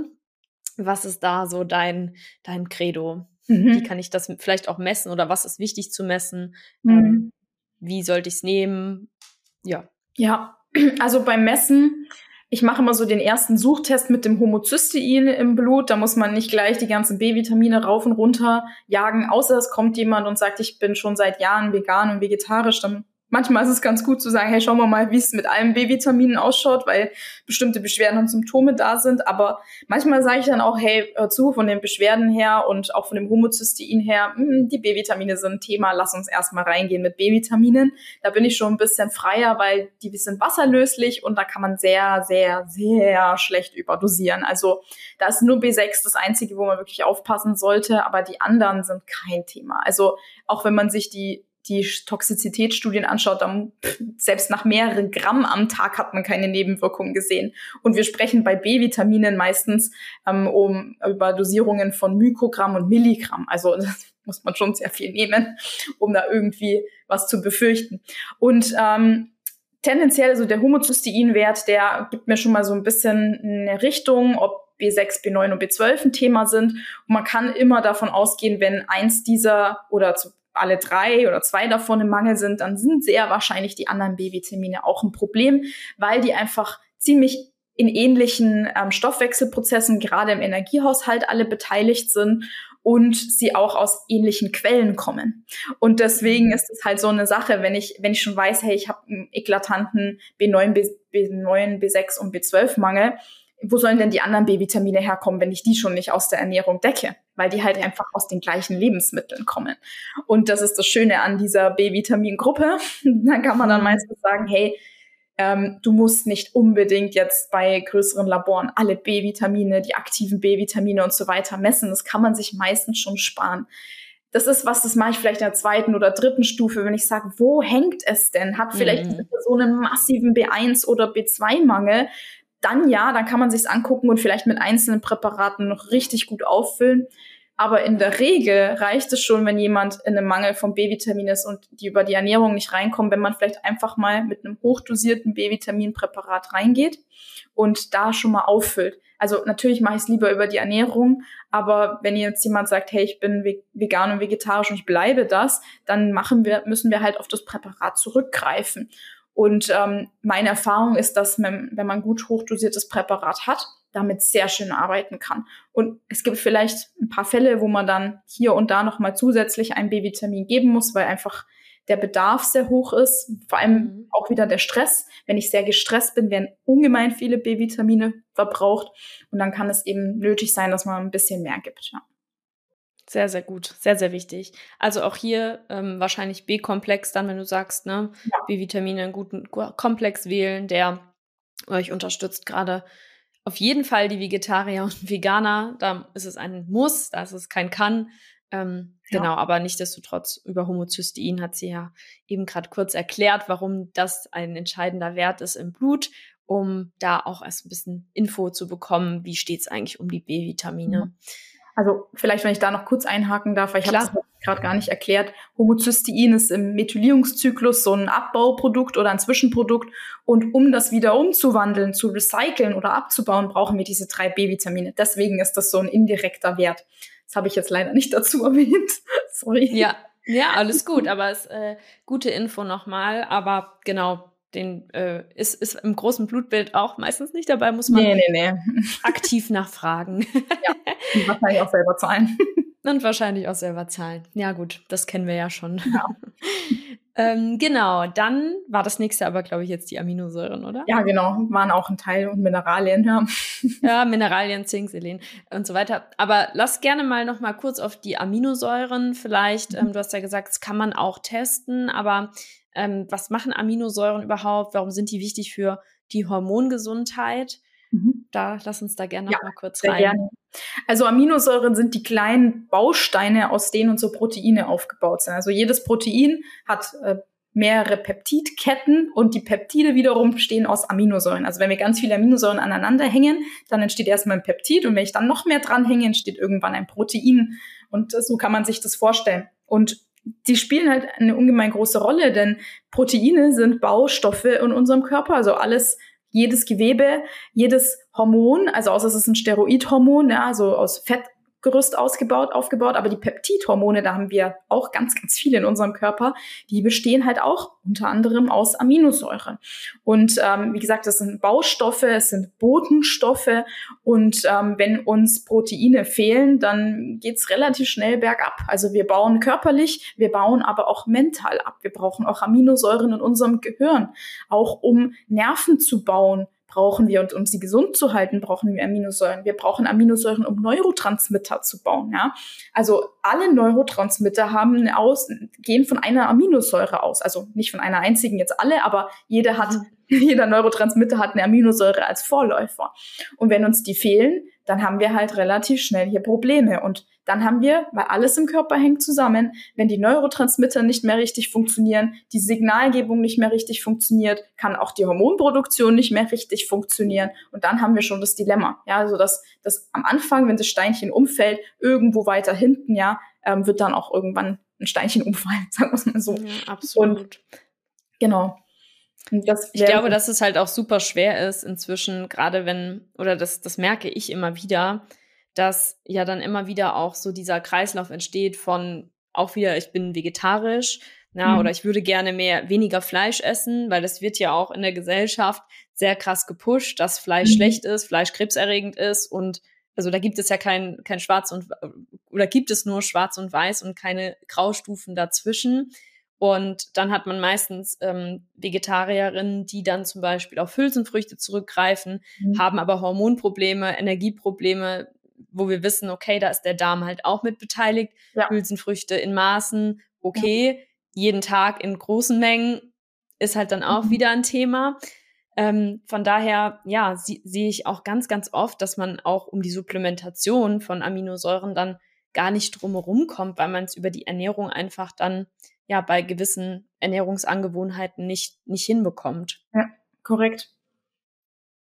was ist da so dein, dein Credo? Mhm. Wie kann ich das vielleicht auch messen oder was ist wichtig zu messen? Mhm. Ähm, wie sollte ich es nehmen? Ja. Ja, also beim Messen, ich mache immer so den ersten Suchtest mit dem Homozystein im Blut. Da muss man nicht gleich die ganzen B-Vitamine rauf und runter jagen, außer es kommt jemand und sagt, ich bin schon seit Jahren vegan und vegetarisch. Dann manchmal ist es ganz gut zu sagen, hey, schauen wir mal, wie es mit allen B-Vitaminen ausschaut, weil bestimmte Beschwerden und Symptome da sind. Aber manchmal sage ich dann auch, hey, hör zu, von den Beschwerden her und auch von dem Homozystein her, mh, die B-Vitamine sind ein Thema, lass uns erstmal reingehen mit B-Vitaminen. Da bin ich schon ein bisschen freier, weil die sind wasserlöslich und da kann man sehr, sehr, sehr schlecht überdosieren. Also da ist nur B sechs das Einzige, wo man wirklich aufpassen sollte, aber die anderen sind kein Thema. Also auch wenn man sich die die Toxizitätsstudien anschaut, dann selbst nach mehreren Gramm am Tag hat man keine Nebenwirkungen gesehen. Und wir sprechen bei B-Vitaminen meistens ähm, um über Dosierungen von Mikrogramm und Milligramm. Also das muss man schon sehr viel nehmen, um da irgendwie was zu befürchten. Und ähm, tendenziell, also der Homozysteinwert, der gibt mir schon mal so ein bisschen eine Richtung, ob B sechs, B neun und B zwölf ein Thema sind. Und man kann immer davon ausgehen, wenn eins dieser oder zu alle drei oder zwei davon im Mangel sind, dann sind sehr wahrscheinlich die anderen B-Vitamine auch ein Problem, weil die einfach ziemlich in ähnlichen ähm, Stoffwechselprozessen, gerade im Energiehaushalt, alle beteiligt sind und sie auch aus ähnlichen Quellen kommen. Und deswegen ist es halt so eine Sache, wenn ich wenn ich schon weiß, hey, ich habe einen eklatanten B neun, B neun, B sechs und B zwölf Mangel, wo sollen denn die anderen B-Vitamine herkommen, wenn ich die schon nicht aus der Ernährung decke? Weil die halt einfach aus den gleichen Lebensmitteln kommen. Und das ist das Schöne an dieser B-Vitamin-Gruppe. Dann kann man dann meistens sagen, hey, ähm, du musst nicht unbedingt jetzt bei größeren Laboren alle B-Vitamine, die aktiven B-Vitamine und so weiter messen. Das kann man sich meistens schon sparen. Das ist was, das mache ich vielleicht in der zweiten oder dritten Stufe, wenn ich sage, wo hängt es denn? Hat vielleicht mhm. so einen massiven B eins oder B zwei Mangel? Dann ja, dann kann man sich's angucken und vielleicht mit einzelnen Präparaten noch richtig gut auffüllen. Aber in der Regel reicht es schon, wenn jemand in einem Mangel von B-Vitamin ist und die über die Ernährung nicht reinkommen, wenn man vielleicht einfach mal mit einem hochdosierten B-Vitaminpräparat reingeht und da schon mal auffüllt. Also natürlich mache ich es lieber über die Ernährung, aber wenn jetzt jemand sagt, hey, ich bin vegan und vegetarisch und ich bleibe das, dann machen wir, müssen wir halt auf das Präparat zurückgreifen. Und ähm, meine Erfahrung ist, dass man, wenn man gut hochdosiertes Präparat hat, damit sehr schön arbeiten kann. Und es gibt vielleicht ein paar Fälle, wo man dann hier und da nochmal zusätzlich ein B-Vitamin geben muss, weil einfach der Bedarf sehr hoch ist, vor allem mhm. auch wieder der Stress. Wenn ich sehr gestresst bin, werden ungemein viele B-Vitamine verbraucht und dann kann es eben nötig sein, dass man ein bisschen mehr gibt. Ja. Sehr, sehr gut. Sehr, sehr wichtig. Also auch hier ähm, wahrscheinlich B-Komplex dann, wenn du sagst, ne, ja. B-Vitamine einen guten Komplex wählen, der euch unterstützt, gerade auf jeden Fall die Vegetarier und Veganer, da ist es ein Muss, da ist es kein Kann. Ähm, ja. Genau, aber nichtsdestotrotz über Homozystein hat sie ja eben gerade kurz erklärt, warum das ein entscheidender Wert ist im Blut, um da auch erst ein bisschen Info zu bekommen, wie steht es eigentlich um die B-Vitamine. Ja. Also vielleicht, wenn ich da noch kurz einhaken darf, weil ich habe das gerade gar nicht erklärt. Homozystein ist im Methylierungszyklus so ein Abbauprodukt oder ein Zwischenprodukt. Und um das wieder umzuwandeln, zu recyceln oder abzubauen, brauchen wir diese drei B-Vitamine. Deswegen ist das so ein indirekter Wert. Das habe ich jetzt leider nicht dazu erwähnt. Sorry. Ja, ja, alles gut. Aber es ist äh, gute Info nochmal. Aber genau, den äh, ist, ist im großen Blutbild auch meistens nicht dabei, muss man nee, nee, nee. aktiv nachfragen. Ja, und wahrscheinlich auch selber zahlen. Und wahrscheinlich auch selber zahlen. Ja gut, das kennen wir ja schon. Ja. ähm, genau, dann war das nächste aber, glaube ich, jetzt die Aminosäuren, oder? Ja, genau, waren auch ein Teil und Mineralien, ja. Ja, Mineralien, Zink, Selen und so weiter. Aber lass gerne mal noch mal kurz auf die Aminosäuren vielleicht. Mhm. Ähm, du hast ja gesagt, das kann man auch testen, aber ähm, was machen Aminosäuren überhaupt? Warum sind die wichtig für die Hormongesundheit? Mhm. Da lass uns da gerne noch ja, mal kurz sehr rein. Gerne. Also Aminosäuren sind die kleinen Bausteine, aus denen unsere Proteine aufgebaut sind. Also jedes Protein hat äh, mehrere Peptidketten und die Peptide wiederum bestehen aus Aminosäuren. Also wenn wir ganz viele Aminosäuren aneinander hängen, dann entsteht erstmal ein Peptid und wenn ich dann noch mehr dranhänge, entsteht irgendwann ein Protein. Und so kann man sich das vorstellen. Und die spielen halt eine ungemein große Rolle, denn Proteine sind Baustoffe in unserem Körper, also alles, jedes Gewebe, jedes Hormon, also außer es ist ein Steroidhormon, ja, also aus Fettgerüst ausgebaut, aufgebaut, aber die Peptidhormone, da haben wir auch ganz, ganz viele in unserem Körper, die bestehen halt auch unter anderem aus Aminosäuren. Und ähm, wie gesagt, das sind Baustoffe, es sind Botenstoffe und ähm, wenn uns Proteine fehlen, dann geht's relativ schnell bergab. Also wir bauen körperlich, wir bauen aber auch mental ab. Wir brauchen auch Aminosäuren in unserem Gehirn, auch um Nerven zu bauen. Brauchen wir, und um sie gesund zu halten, brauchen wir Aminosäuren. Wir brauchen Aminosäuren, um Neurotransmitter zu bauen. Ja? Also alle Neurotransmitter haben eine aus, gehen von einer Aminosäure aus. Also nicht von einer einzigen jetzt alle, aber jeder hat, mhm. jeder Neurotransmitter hat eine Aminosäure als Vorläufer. Und wenn uns die fehlen, dann haben wir halt relativ schnell hier Probleme. Und dann haben wir, weil alles im Körper hängt zusammen, wenn die Neurotransmitter nicht mehr richtig funktionieren, die Signalgebung nicht mehr richtig funktioniert, kann auch die Hormonproduktion nicht mehr richtig funktionieren. Und dann haben wir schon das Dilemma. Ja, also dass, dass am Anfang, wenn das Steinchen umfällt, irgendwo weiter hinten, ja, ähm, wird dann auch irgendwann ein Steinchen umfallen, sagen wir es mal so. Ja, absolut. Und, genau. Das ich glaube, dass es halt auch super schwer ist inzwischen, gerade wenn, oder das, das merke ich immer wieder, dass ja dann immer wieder auch so dieser Kreislauf entsteht von auch wieder, ich bin vegetarisch, na, mhm. oder ich würde gerne mehr, weniger Fleisch essen, weil das wird ja auch in der Gesellschaft sehr krass gepusht, dass Fleisch mhm. schlecht ist, Fleisch krebserregend ist und also da gibt es ja kein, kein Schwarz und, oder gibt es nur Schwarz und Weiß und keine Graustufen dazwischen. Und dann hat man meistens ähm, Vegetarierinnen, die dann zum Beispiel auf Hülsenfrüchte zurückgreifen, mhm. haben aber Hormonprobleme, Energieprobleme, wo wir wissen, okay, da ist der Darm halt auch mit beteiligt. Ja. Hülsenfrüchte in Maßen, okay, ja. jeden Tag in großen Mengen ist halt dann auch mhm. wieder ein Thema. Ähm, von daher, ja, sie, sehe ich auch ganz, ganz oft, dass man auch um die Supplementation von Aminosäuren dann gar nicht drumherum kommt, weil man es über die Ernährung einfach dann ja bei gewissen Ernährungsangewohnheiten nicht, nicht hinbekommt. Ja, korrekt.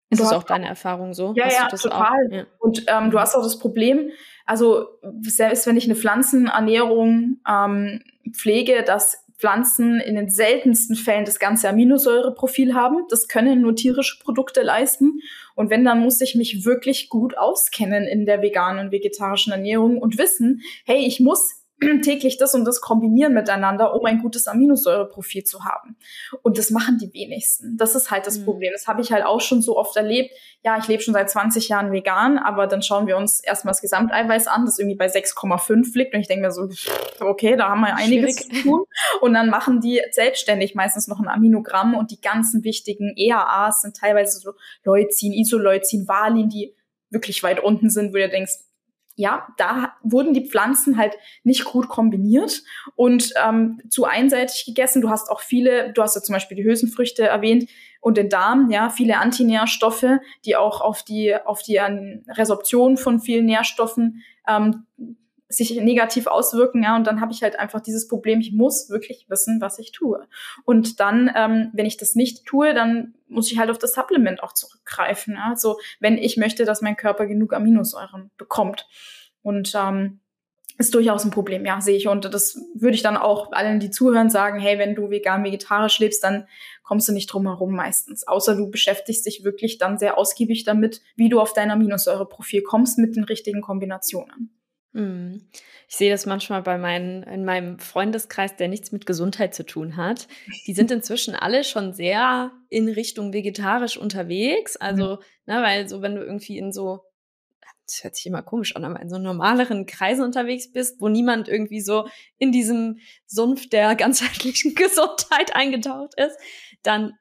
Ist Du das hast auch deine Erfahrung so? Ja, Hast du ja, das auch? total. Ja. Und ähm, du hast auch das Problem, also selbst wenn ich eine Pflanzenernährung ähm, pflege, dass Pflanzen in den seltensten Fällen das ganze Aminosäureprofil haben. Das können nur tierische Produkte leisten. Und wenn, dann muss ich mich wirklich gut auskennen in der veganen und vegetarischen Ernährung und wissen, hey, ich muss täglich das und das kombinieren miteinander, um ein gutes Aminosäureprofil zu haben. Und das machen die wenigsten. Das ist halt das Mhm. Problem. Das habe ich halt auch schon so oft erlebt. Ja, ich lebe schon seit zwanzig Jahren vegan, aber dann schauen wir uns erstmal das Gesamteiweiß an, das irgendwie bei sechs Komma fünf liegt. Und ich denke mir so, okay, da haben wir einiges Schwierig. zu tun. Und dann machen die selbstständig meistens noch ein Aminogramm und die ganzen wichtigen E A As sind teilweise so Leucin, Isoleucin, Valin, die wirklich weit unten sind, wo du denkst, ja, da wurden die Pflanzen halt nicht gut kombiniert und ähm, zu einseitig gegessen. Du hast auch viele, du hast ja zum Beispiel die Hülsenfrüchte erwähnt und den Darm, ja, viele Antinährstoffe, die auch auf die auf die ähm, Resorption von vielen Nährstoffen ähm, sich negativ auswirken, ja, und dann habe ich halt einfach dieses Problem, ich muss wirklich wissen, was ich tue. Und dann, ähm, wenn ich das nicht tue, dann muss ich halt auf das Supplement auch zurückgreifen, ja, also wenn ich möchte, dass mein Körper genug Aminosäuren bekommt. Und ähm, ist durchaus ein Problem, ja, sehe ich. Und das würde ich dann auch allen, die zuhören, sagen, hey, wenn du vegan, vegetarisch lebst, dann kommst du nicht drum herum meistens. Außer du beschäftigst dich wirklich dann sehr ausgiebig damit, wie du auf dein Aminosäureprofil kommst mit den richtigen Kombinationen. Mhm. Ich sehe das manchmal bei meinen in meinem Freundeskreis, der nichts mit Gesundheit zu tun hat. Die sind inzwischen alle schon sehr in Richtung vegetarisch unterwegs. Also, ne, weil so, wenn du irgendwie in so, das hört sich immer komisch an, aber in so normaleren Kreisen unterwegs bist, wo niemand irgendwie so in diesem Sumpf der ganzheitlichen Gesundheit eingetaucht ist, dann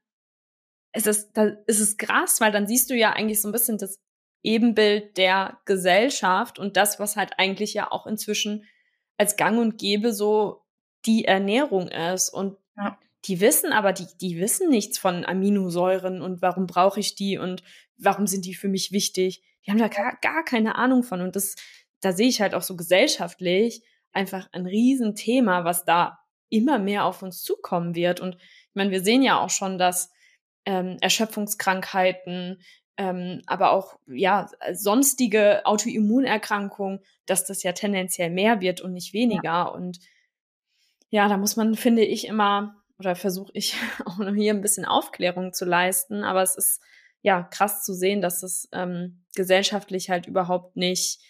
ist es, dann ist es krass, weil dann siehst du ja eigentlich so ein bisschen das Ebenbild der Gesellschaft und das, was halt eigentlich ja auch inzwischen als gang und gäbe so die Ernährung ist. Und Ja. die wissen aber, die, die wissen nichts von Aminosäuren und warum brauche ich die und warum sind die für mich wichtig. Die haben da gar, gar keine Ahnung von. Und das, da sehe ich halt auch so gesellschaftlich einfach ein Riesenthema, was da immer mehr auf uns zukommen wird. Und ich meine, wir sehen ja auch schon, dass ähm, Erschöpfungskrankheiten, ähm, aber auch ja sonstige Autoimmunerkrankungen, dass das ja tendenziell mehr wird und nicht weniger. Ja. Und ja, da muss man, finde ich, immer oder versuche ich auch noch hier ein bisschen Aufklärung zu leisten. Aber es ist ja krass zu sehen, dass es ähm, gesellschaftlich halt überhaupt nicht,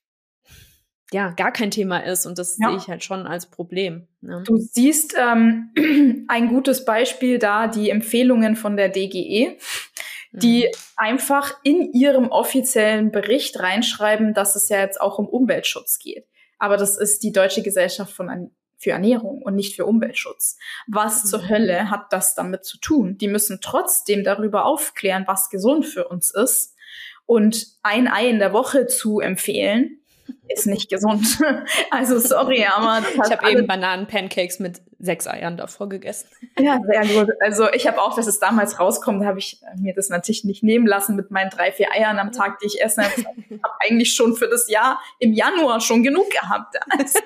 ja, gar kein Thema ist. Und das ja. sehe ich halt schon als Problem. Ne? Du siehst ähm, ein gutes Beispiel da, die Empfehlungen von der D G E, die mhm. einfach in ihrem offiziellen Bericht reinschreiben, dass es ja jetzt auch um Umweltschutz geht. Aber das ist die Deutsche Gesellschaft von für Ernährung und nicht für Umweltschutz. Was mhm. zur Hölle hat das damit zu tun? Die müssen trotzdem darüber aufklären, was gesund für uns ist. Und ein Ei in der Woche zu empfehlen, ist nicht gesund. Also sorry, aber das ich habe eben Bananen-Pancakes mit sechs Eiern davor gegessen. Ja, sehr gut. Also ich habe auch, dass es damals rauskommt, habe ich mir das natürlich nicht nehmen lassen mit meinen drei, vier Eiern am Tag, die ich esse. Ich habe eigentlich schon für das Jahr im Januar schon genug gehabt. Also,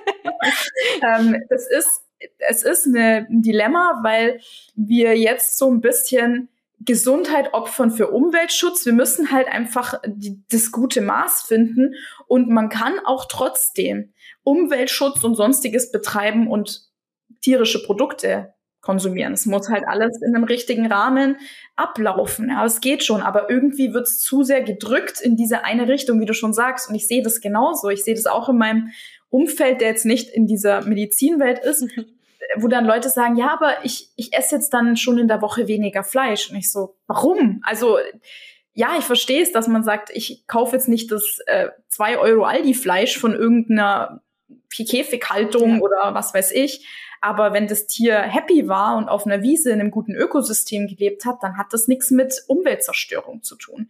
ähm, das ist, es ist eine, ein Dilemma, weil wir jetzt so ein bisschen Gesundheit opfern für Umweltschutz. Wir müssen halt einfach die, das gute Maß finden und man kann auch trotzdem Umweltschutz und Sonstiges betreiben und tierische Produkte konsumieren. Es muss halt alles in einem richtigen Rahmen ablaufen. Ja, es geht schon, aber irgendwie wird es zu sehr gedrückt in diese eine Richtung, wie du schon sagst. Und ich sehe das genauso. Ich sehe das auch in meinem Umfeld, der jetzt nicht in dieser Medizinwelt ist, wo dann Leute sagen, ja, aber ich, ich esse jetzt dann schon in der Woche weniger Fleisch. Und ich so, warum? Also, ja, ich verstehe es, dass man sagt, ich kaufe jetzt nicht das äh, zwei Euro Aldi-Fleisch von irgendeiner Käfighaltung ja. oder was weiß ich. Aber wenn das Tier happy war und auf einer Wiese in einem guten Ökosystem gelebt hat, dann hat das nichts mit Umweltzerstörung zu tun.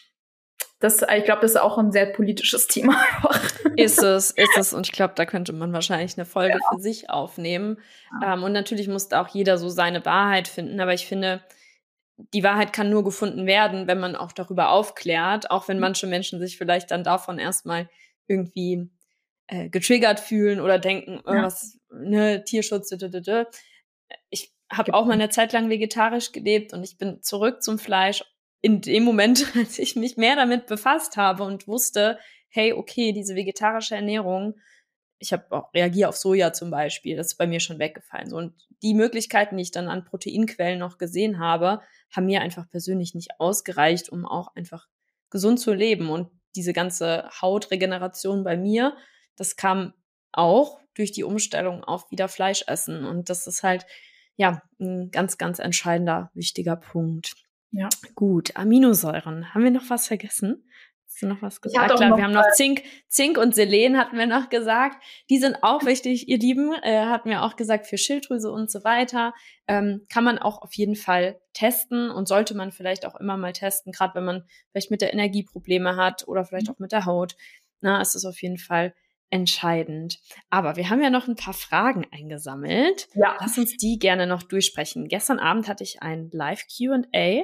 Das, ich glaube, das ist auch ein sehr politisches Thema. Ist es, ist es. Und ich glaube, da könnte man wahrscheinlich eine Folge ja. für sich aufnehmen. Ja. Ähm, und natürlich muss da auch jeder so seine Wahrheit finden. Aber ich finde, die Wahrheit kann nur gefunden werden, wenn man auch darüber aufklärt. Auch wenn manche Menschen sich vielleicht dann davon erstmal irgendwie äh, getriggert fühlen oder denken, oh, ja. was, ne, Tierschutz, dödödö. Ich habe auch mal eine Zeit lang vegetarisch gelebt und ich bin zurück zum Fleisch. in dem Moment, als ich mich mehr damit befasst habe und wusste, hey, okay, diese vegetarische Ernährung, ich habe auch reagiere auf Soja zum Beispiel, das ist bei mir schon weggefallen. So, und die Möglichkeiten, die ich dann an Proteinquellen noch gesehen habe, haben mir einfach persönlich nicht ausgereicht, um auch einfach gesund zu leben. Und diese ganze Hautregeneration bei mir, das kam auch durch die Umstellung auf wieder Fleisch essen. Und das ist halt, ja, ein ganz, ganz entscheidender, wichtiger Punkt. Ja. Gut, Aminosäuren. Haben wir noch was vergessen? Hast du noch was Ich hatte gesagt? auch Klar, noch wir haben noch Zink, Zink und Selen hatten wir noch gesagt. Die sind auch wichtig, ihr Lieben. Äh, hatten wir auch gesagt für Schilddrüse und so weiter. Ähm, kann man auch auf jeden Fall testen und sollte man vielleicht auch immer mal testen, gerade wenn man vielleicht mit der Energie Probleme hat oder vielleicht auch mit der Haut. Na, es ist auf jeden Fall entscheidend. Aber wir haben ja noch ein paar Fragen eingesammelt. Ja. Lass uns die gerne noch durchsprechen. Gestern Abend hatte ich ein Live-Q and A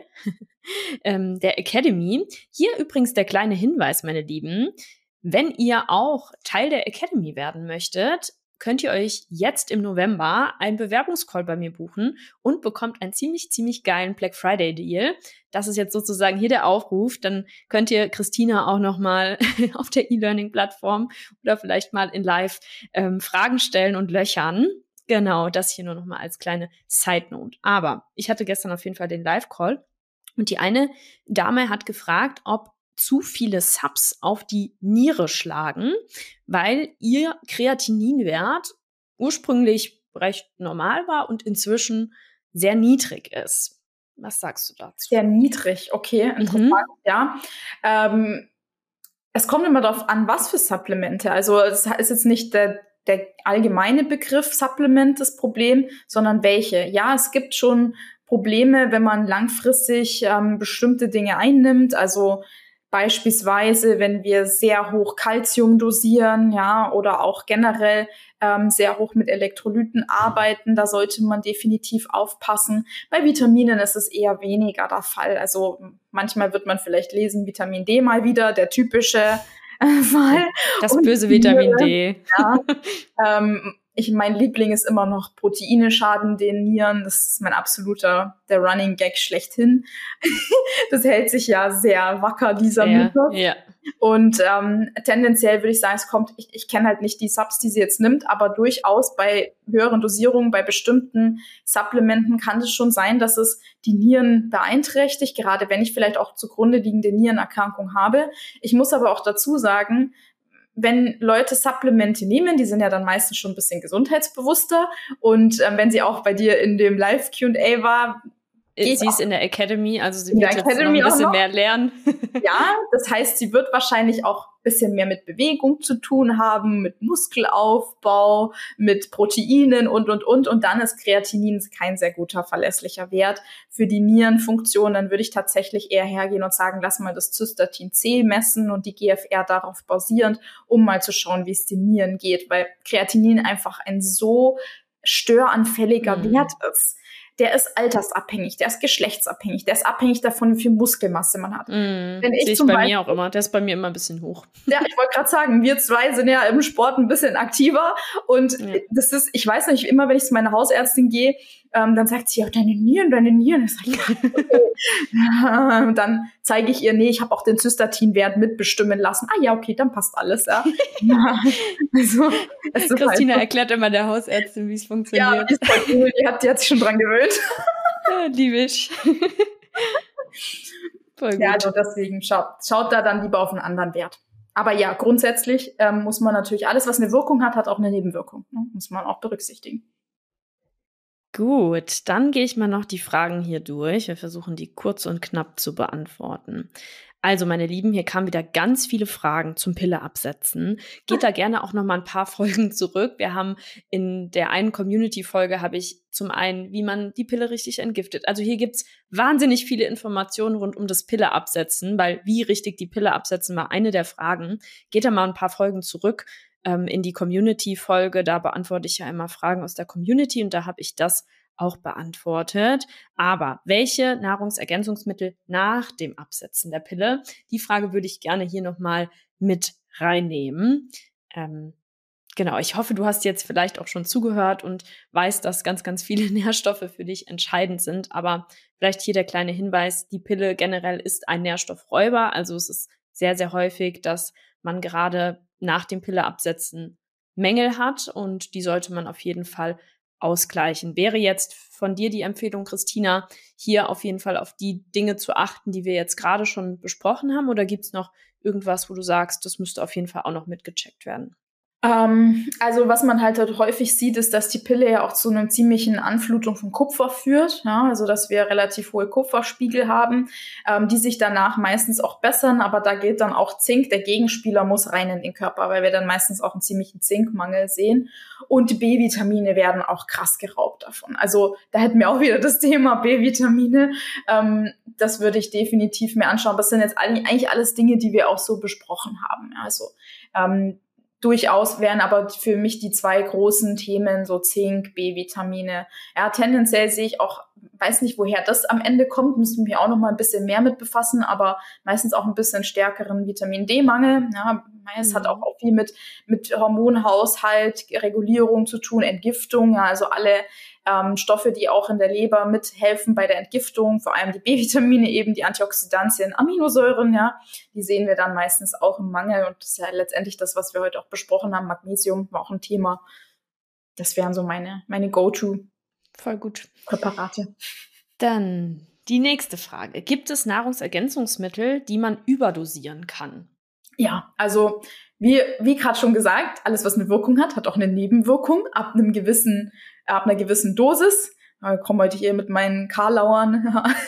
ähm, der Academy. Hier übrigens der kleine Hinweis, meine Lieben. Wenn ihr auch Teil der Academy werden möchtet, könnt ihr euch jetzt im November einen Bewerbungscall bei mir buchen und bekommt einen ziemlich, ziemlich geilen Black Friday Deal. Das ist jetzt sozusagen hier der Aufruf. Dann könnt ihr Christina auch noch mal auf der E-Learning-Plattform oder vielleicht mal in Live ähm, Fragen stellen und löchern. Genau, das hier nur noch mal als kleine Side-Note. Aber ich hatte gestern auf jeden Fall den Live-Call und die eine Dame hat gefragt, ob zu viele Subs auf die Niere schlagen, weil ihr Kreatininwert ursprünglich recht normal war und inzwischen sehr niedrig ist. Was sagst du dazu? Sehr niedrig, okay, interessant, mhm. ja. Ähm, es kommt immer darauf an, was für Supplemente. Also es ist jetzt nicht der, der allgemeine Begriff Supplement das Problem, sondern welche. Ja, es gibt schon Probleme, wenn man langfristig ähm, bestimmte Dinge einnimmt, also beispielsweise, wenn wir sehr hoch Calcium dosieren, ja, oder auch generell ähm, sehr hoch mit Elektrolyten arbeiten, da sollte man definitiv aufpassen. Bei Vitaminen ist es eher weniger der Fall. Also manchmal wird man vielleicht lesen, Vitamin D mal wieder, der typische äh, Fall. Das böse Vitamin D. Ja, ähm, ich, mein Liebling ist immer noch Proteine schaden den Nieren. Das ist mein absoluter, der Running Gag schlechthin. Das hält sich ja sehr wacker, dieser Mythos. Ja. Und ähm, tendenziell würde ich sagen, es kommt, ich, ich kenne halt nicht die Subs, die sie jetzt nimmt, aber durchaus bei höheren Dosierungen, bei bestimmten Supplementen kann es schon sein, dass es die Nieren beeinträchtigt, gerade wenn ich vielleicht auch zugrunde liegende Nierenerkrankung habe. Ich muss aber auch dazu sagen, wenn Leute Supplemente nehmen, die sind ja dann meistens schon ein bisschen gesundheitsbewusster. Und ähm, wenn sie auch bei dir in dem Live-Q and A war, sie ist in der Academy, also sie wird jetzt noch ein bisschen noch. mehr lernen. Ja, das heißt, sie wird wahrscheinlich auch ein bisschen mehr mit Bewegung zu tun haben, mit Muskelaufbau, mit Proteinen und, und, und. Und dann ist Kreatinin kein sehr guter, verlässlicher Wert für die Nierenfunktion. Dann würde ich tatsächlich eher hergehen und sagen, lass mal das Cystatin C messen und die G F R darauf basierend, um mal zu schauen, wie es den Nieren geht. Weil Kreatinin einfach ein so störanfälliger mhm. Wert ist. Der ist altersabhängig, der ist geschlechtsabhängig, der ist abhängig davon, wie viel Muskelmasse man hat. Mm, Wenn ich, ich zum bei Beispiel, mir auch immer, der ist bei mir immer ein bisschen hoch. Ja, ich wollte gerade sagen, wir zwei sind ja im Sport ein bisschen aktiver und ja. das ist, ich weiß nicht, immer wenn ich zu meiner Hausärztin gehe, ähm, dann sagt sie, ja, deine Nieren, deine Nieren. Ich sage, ja, okay. Und dann zeige ich ihr, nee, ich habe auch den Cystatin-Wert mitbestimmen lassen. Ah ja, okay, dann passt alles, ja. ja. Also, Christina halt so. erklärt immer der Hausärztin, wie es funktioniert. Ja, die ist voll cool, die hat, die hat sich schon dran gewöhnt. Ja, liebe ich. Voll gut. Ja, also deswegen schaut, schaut da dann lieber auf einen anderen Wert. Aber ja, grundsätzlich ähm, muss man natürlich, alles, was eine Wirkung hat, hat auch eine Nebenwirkung. Ne? Muss man auch berücksichtigen. Gut, dann gehe ich mal noch die Fragen hier durch. Wir versuchen, die kurz und knapp zu beantworten. Also, meine Lieben, hier kamen wieder ganz viele Fragen zum Pille absetzen. Geht da gerne auch noch mal ein paar Folgen zurück. Wir haben in der einen Community-Folge habe ich zum einen, wie man die Pille richtig entgiftet. Also hier gibt's wahnsinnig viele Informationen rund um das Pille absetzen, weil wie richtig die Pille absetzen war eine der Fragen. Geht da mal ein paar Folgen zurück ähm, in die Community-Folge. Da beantworte ich ja immer Fragen aus der Community und da habe ich das auch beantwortet. Aber welche Nahrungsergänzungsmittel nach dem Absetzen der Pille? Die Frage würde ich gerne hier nochmal mit reinnehmen. Ähm, Genau, ich hoffe, du hast jetzt vielleicht auch schon zugehört und weißt, dass ganz, ganz viele Nährstoffe für dich entscheidend sind. Aber vielleicht hier der kleine Hinweis, die Pille generell ist ein Nährstoffräuber. Also es ist sehr, sehr häufig, dass man gerade nach dem Pilleabsetzen Mängel hat und die sollte man auf jeden Fall ausgleichen. Wäre jetzt von dir die Empfehlung, Christina, hier auf jeden Fall auf die Dinge zu achten, die wir jetzt gerade schon besprochen haben? Oder gibt es noch irgendwas, wo du sagst, das müsste auf jeden Fall auch noch mitgecheckt werden? Ähm, also was man halt, halt häufig sieht, ist, dass die Pille ja auch zu einer ziemlichen Anflutung von Kupfer führt. Ja, also dass wir relativ hohe Kupferspiegel haben, ähm, die sich danach meistens auch bessern. Aber da gilt dann auch Zink. Der Gegenspieler muss rein in den Körper, weil wir dann meistens auch einen ziemlichen Zinkmangel sehen. Und die B-Vitamine werden auch krass geraubt davon. Also da hätten wir auch wieder das Thema B-Vitamine. Ähm, das würde ich definitiv mir anschauen. Das sind jetzt eigentlich alles Dinge, die wir auch so besprochen haben. Also ähm, durchaus wären aber für mich die zwei großen Themen so Zink, B-Vitamine. Ja, tendenziell sehe ich auch, weiß nicht, woher das am Ende kommt, müssen wir auch noch mal ein bisschen mehr mit befassen, aber meistens auch ein bisschen stärkeren Vitamin-D-Mangel. Ja, es mhm. hat auch, auch viel mit, mit Hormonhaushalt, Regulierung zu tun, Entgiftung, ja, also alle ähm, Stoffe, die auch in der Leber mithelfen bei der Entgiftung, vor allem die B-Vitamine eben, die Antioxidantien, Aminosäuren, ja, die sehen wir dann meistens auch im Mangel und das ist ja letztendlich das, was wir heute auch besprochen haben. Magnesium war auch ein Thema. Das wären so meine, meine Go-To. Voll gut. Präparate. Dann die nächste Frage. Gibt es Nahrungsergänzungsmittel, die man überdosieren kann? Ja, also wie, wie gerade schon gesagt, alles, was eine Wirkung hat, hat auch eine Nebenwirkung ab einem gewissen, ab einer gewissen Dosis. Ich komme heute hier mit meinen Karlauern.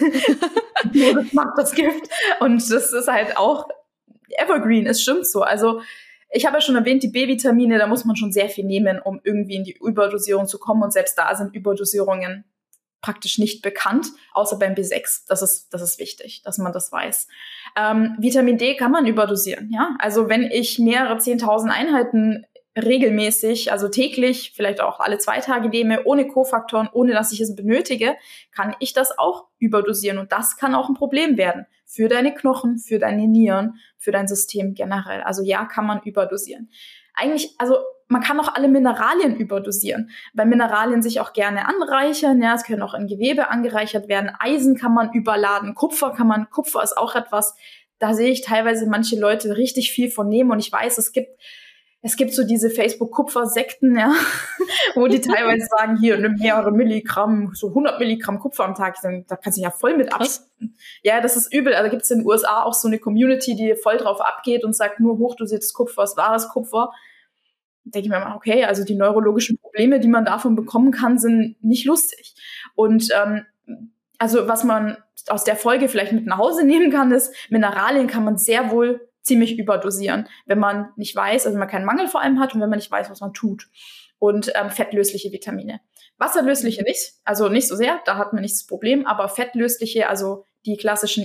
Das macht das Gift. Und das ist halt auch Evergreen, es stimmt so. Also ich habe ja schon erwähnt, die B-Vitamine, da muss man schon sehr viel nehmen, um irgendwie in die Überdosierung zu kommen. Und selbst da sind Überdosierungen praktisch nicht bekannt, außer beim B sechs. Das ist, das ist wichtig, dass man das weiß. Ähm, Vitamin D kann man überdosieren, ja. Also wenn ich mehrere zehntausend Einheiten regelmäßig, also täglich, vielleicht auch alle zwei Tage nehme, ohne Kofaktoren, ohne dass ich es benötige, kann ich das auch überdosieren. Und das kann auch ein Problem werden für deine Knochen, für deine Nieren, für dein System generell. Also ja, kann man überdosieren. Eigentlich, also man kann auch alle Mineralien überdosieren, weil Mineralien sich auch gerne anreichern. Ja, es können auch in Gewebe angereichert werden. Eisen kann man überladen, Kupfer kann man, Kupfer ist auch etwas, da sehe ich teilweise manche Leute richtig viel von nehmen. Und ich weiß, es gibt Es gibt so diese Facebook-Kupfer-Sekten, ja, wo die teilweise sagen, hier mehrere Milligramm, so hundert Milligramm Kupfer am Tag, da kannst du ja voll mit abschütten. Ja, das ist übel. Also gibt es in den U S A auch so eine Community, die voll drauf abgeht und sagt, nur hochdosiertes Kupfer ist wahres Kupfer. Da denke ich mir mal, okay, also die neurologischen Probleme, die man davon bekommen kann, sind nicht lustig. Und ähm, also was man aus der Folge vielleicht mit nach Hause nehmen kann, ist, Mineralien kann man sehr wohl ziemlich überdosieren, wenn man nicht weiß, also wenn man keinen Mangel vor allem hat und wenn man nicht weiß, was man tut. Und ähm, fettlösliche Vitamine. Wasserlösliche nicht, also nicht so sehr, da hat man nicht das Problem, aber fettlösliche, also die klassischen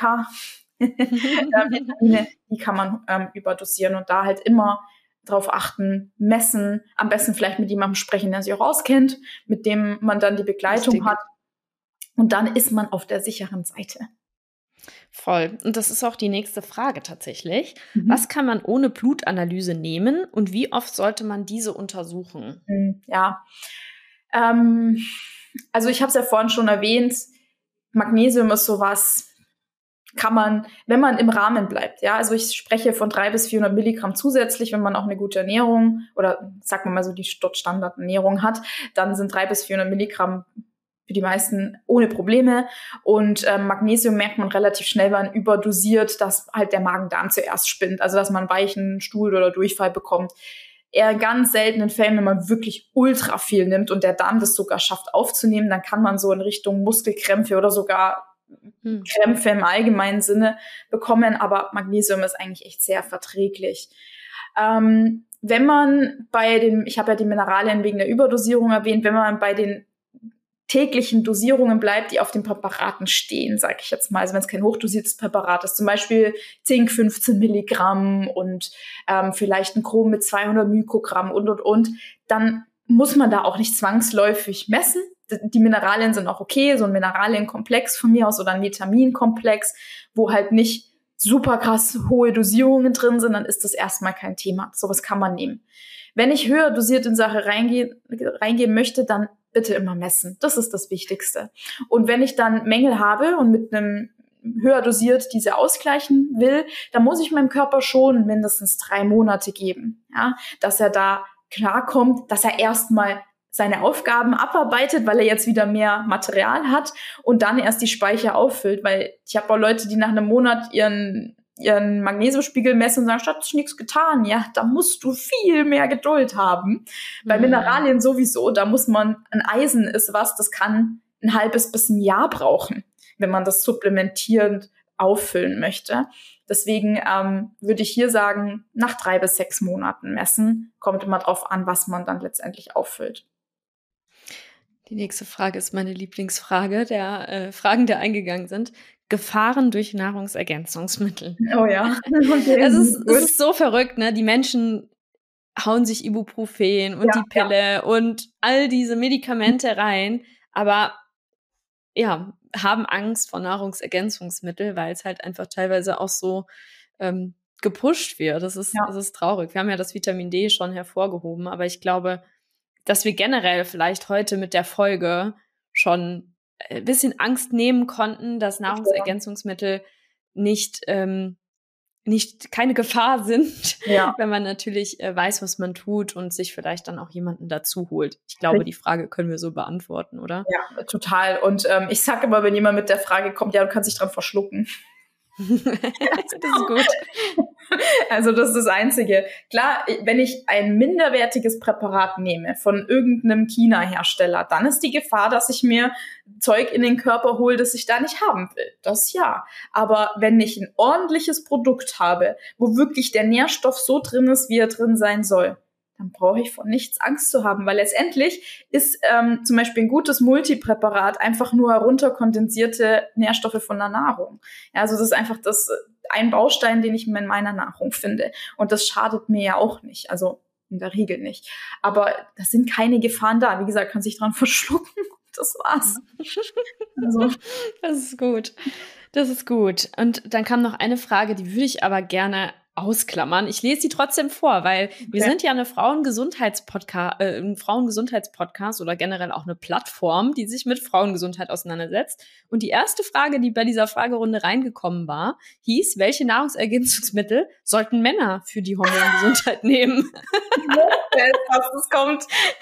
Edeka-Vitamine, die kann man ähm, überdosieren und da halt immer drauf achten, messen, am besten vielleicht mit jemandem sprechen, der sich auch auskennt, mit dem man dann die Begleitung Richtig. hat. Und dann ist man auf der sicheren Seite. Voll. Und das ist auch die nächste Frage tatsächlich. Mhm. Was kann man ohne Blutanalyse nehmen und wie oft sollte man diese untersuchen? Ja, ähm, also ich habe es ja vorhin schon erwähnt, Magnesium ist sowas, kann man, wenn man im Rahmen bleibt, ja, also ich spreche von dreihundert bis vierhundert Milligramm zusätzlich, wenn man auch eine gute Ernährung oder sagen wir mal so die Standardernährung hat, dann sind dreihundert bis vierhundert Milligramm für die meisten ohne Probleme. Und ähm, Magnesium merkt man relativ schnell, wenn man überdosiert, dass halt der Magen-Darm zuerst spinnt. Also dass man einen weichen Stuhl oder Durchfall bekommt. Eher in ganz seltenen Fällen, wenn man wirklich ultra viel nimmt und der Darm das sogar schafft aufzunehmen, dann kann man so in Richtung Muskelkrämpfe oder sogar hm. Krämpfe im allgemeinen Sinne bekommen. Aber Magnesium ist eigentlich echt sehr verträglich. Ähm, wenn man bei den, ich habe ja die Mineralien wegen der Überdosierung erwähnt, wenn man bei den täglichen Dosierungen bleibt, die auf den Präparaten stehen, sage ich jetzt mal. Also wenn es kein hochdosiertes Präparat ist, zum Beispiel Zink fünfzehn Milligramm und ähm, vielleicht ein Chrom mit zweihundert Mikrogramm und, und, und, dann muss man da auch nicht zwangsläufig messen. Die Mineralien sind auch okay, so ein Mineralienkomplex von mir aus oder ein Vitaminkomplex, wo halt nicht super krass hohe Dosierungen drin sind, dann ist das erstmal kein Thema. Sowas kann man nehmen. Wenn ich höher dosiert in Sache reingehen, reingehen möchte, dann bitte immer messen. Das ist das Wichtigste. Und wenn ich dann Mängel habe und mit einem höher dosiert diese ausgleichen will, dann muss ich meinem Körper schon mindestens drei Monate geben, ja, dass er da klarkommt, dass er erstmal seine Aufgaben abarbeitet, weil er jetzt wieder mehr Material hat und dann erst die Speicher auffüllt, weil ich habe auch Leute, die nach einem Monat ihren ihren Magnesiumspiegel messen und sagen, statt hat sich nichts getan. Ja, da musst du viel mehr Geduld haben. Mhm. Bei Mineralien sowieso, da muss man, ein Eisen ist was, das kann ein halbes bis ein Jahr brauchen, wenn man das supplementierend auffüllen möchte. Deswegen ähm, würde ich hier sagen, nach drei bis sechs Monaten messen. Kommt immer drauf an, was man dann letztendlich auffüllt. Die nächste Frage ist meine Lieblingsfrage der äh, Fragen, die eingegangen sind. Gefahren durch Nahrungsergänzungsmittel. Oh ja. Okay. Es ist, es ist so verrückt, ne? Die Menschen hauen sich Ibuprofen und ja, die Pille ja. und all diese Medikamente rein, aber ja, haben Angst vor Nahrungsergänzungsmitteln, weil es halt einfach teilweise auch so ähm, gepusht wird. Das ist, ja. das ist traurig. Wir haben ja das Vitamin D schon hervorgehoben, aber ich glaube, dass wir generell vielleicht heute mit der Folge schon ein bisschen Angst nehmen konnten, dass Nahrungsergänzungsmittel nicht, ähm, nicht keine Gefahr sind, ja. wenn man natürlich äh, weiß, was man tut und sich vielleicht dann auch jemanden dazu holt. Ich glaube, die Frage können wir so beantworten, oder? Ja, total. Und ähm, ich sage immer, wenn jemand mit der Frage kommt, ja, du kannst dich dran verschlucken. Das ist gut. Also das ist das Einzige. Klar, wenn ich ein minderwertiges Präparat nehme von irgendeinem China-Hersteller, dann ist die Gefahr, dass ich mir Zeug in den Körper hole, das ich da nicht haben will. Das ja. Aber wenn ich ein ordentliches Produkt habe, wo wirklich der Nährstoff so drin ist, wie er drin sein soll, dann brauche ich vor nichts Angst zu haben, weil letztendlich ist ähm, zum Beispiel ein gutes Multipräparat einfach nur herunterkondensierte Nährstoffe von der Nahrung. Ja, also das ist einfach das ein Baustein, den ich in meiner Nahrung finde. Und das schadet mir ja auch nicht, also in der Regel nicht. Aber das sind keine Gefahren da. Wie gesagt, kann sich dran verschlucken. Das war's. Also. Das ist gut. Das ist gut. Und dann kam noch eine Frage, die würde ich aber gerne ausklammern. Ich lese sie trotzdem vor, weil wir ja. sind ja eine Frauengesundheitspodcast, äh, ein Frauengesundheitspodcast oder generell auch eine Plattform, die sich mit Frauengesundheit auseinandersetzt. Und die erste Frage, die bei dieser Fragerunde reingekommen war, hieß, welche Nahrungsergänzungsmittel sollten Männer für die Hormongesundheit nehmen? Was das kommt.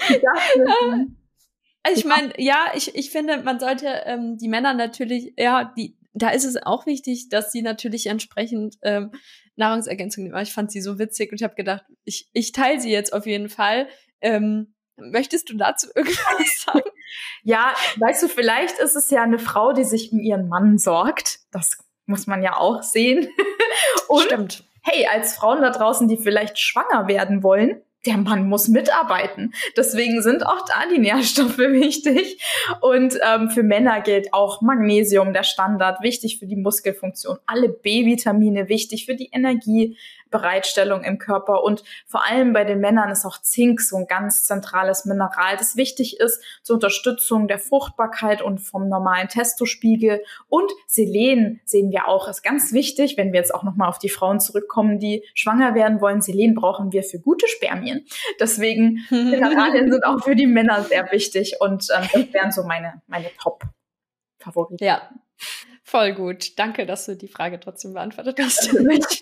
Also ich meine, ja, ich, ich finde, man sollte ähm, die Männer natürlich, ja, die, da ist es auch wichtig, dass sie natürlich entsprechend ähm, Nahrungsergänzungen nehmen. Ich fand sie so witzig und ich habe gedacht, ich, ich teile sie jetzt auf jeden Fall. Ähm, möchtest du dazu irgendwas sagen? Ja, weißt du, vielleicht ist es ja eine Frau, die sich um ihren Mann sorgt. Das muss man ja auch sehen. Und stimmt. Hey, als Frauen da draußen, die vielleicht schwanger werden wollen, der Mann muss mitarbeiten. Deswegen sind auch da die Nährstoffe wichtig. Und ähm, für Männer gilt auch Magnesium, der Standard, wichtig für die Muskelfunktion. Alle B-Vitamine wichtig für die Energiebereitstellung im Körper. Und vor allem bei den Männern ist auch Zink so ein ganz zentrales Mineral, das wichtig ist zur Unterstützung der Fruchtbarkeit und vom normalen Testospiegel. Und Selen sehen wir auch, ist ganz wichtig, wenn wir jetzt auch nochmal auf die Frauen zurückkommen, die schwanger werden wollen. Selen brauchen wir für gute Spermien. Deswegen, Mineralien sind auch für die Männer sehr wichtig und ähm, das wären so meine, meine Top-Favoriten. Ja, voll gut. Danke, dass du die Frage trotzdem beantwortet hast.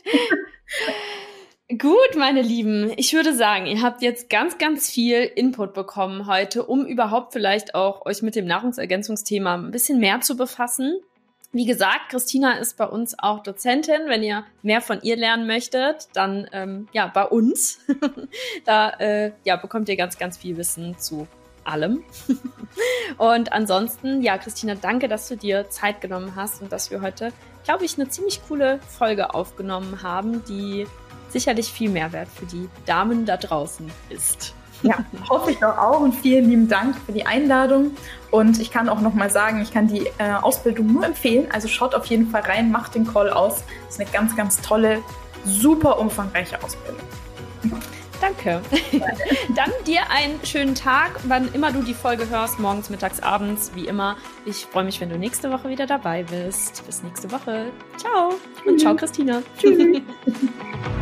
Gut, meine Lieben, ich würde sagen, ihr habt jetzt ganz, ganz viel Input bekommen heute, um überhaupt vielleicht auch euch mit dem Nahrungsergänzungsthema ein bisschen mehr zu befassen. Wie gesagt, Christina ist bei uns auch Dozentin. Wenn ihr mehr von ihr lernen möchtet, dann ähm, ja bei uns. da äh, ja, bekommt ihr ganz, ganz viel Wissen zu allem. Und ansonsten, ja, Christina, danke, dass du dir Zeit genommen hast und dass wir heute, glaube ich, eine ziemlich coole Folge aufgenommen haben, die sicherlich viel Mehrwert für die Damen da draußen ist. Ja, hoffe ich doch auch und vielen lieben Dank für die Einladung und ich kann auch noch mal sagen, ich kann die äh, Ausbildung nur empfehlen, also schaut auf jeden Fall rein, macht den Call aus, das ist eine ganz, ganz tolle, super umfangreiche Ausbildung. Danke. Dann dir einen schönen Tag, wann immer du die Folge hörst, morgens, mittags, abends, wie immer. Ich freue mich, wenn du nächste Woche wieder dabei bist. Bis nächste Woche. Ciao und ciao, Christina. Tschüss.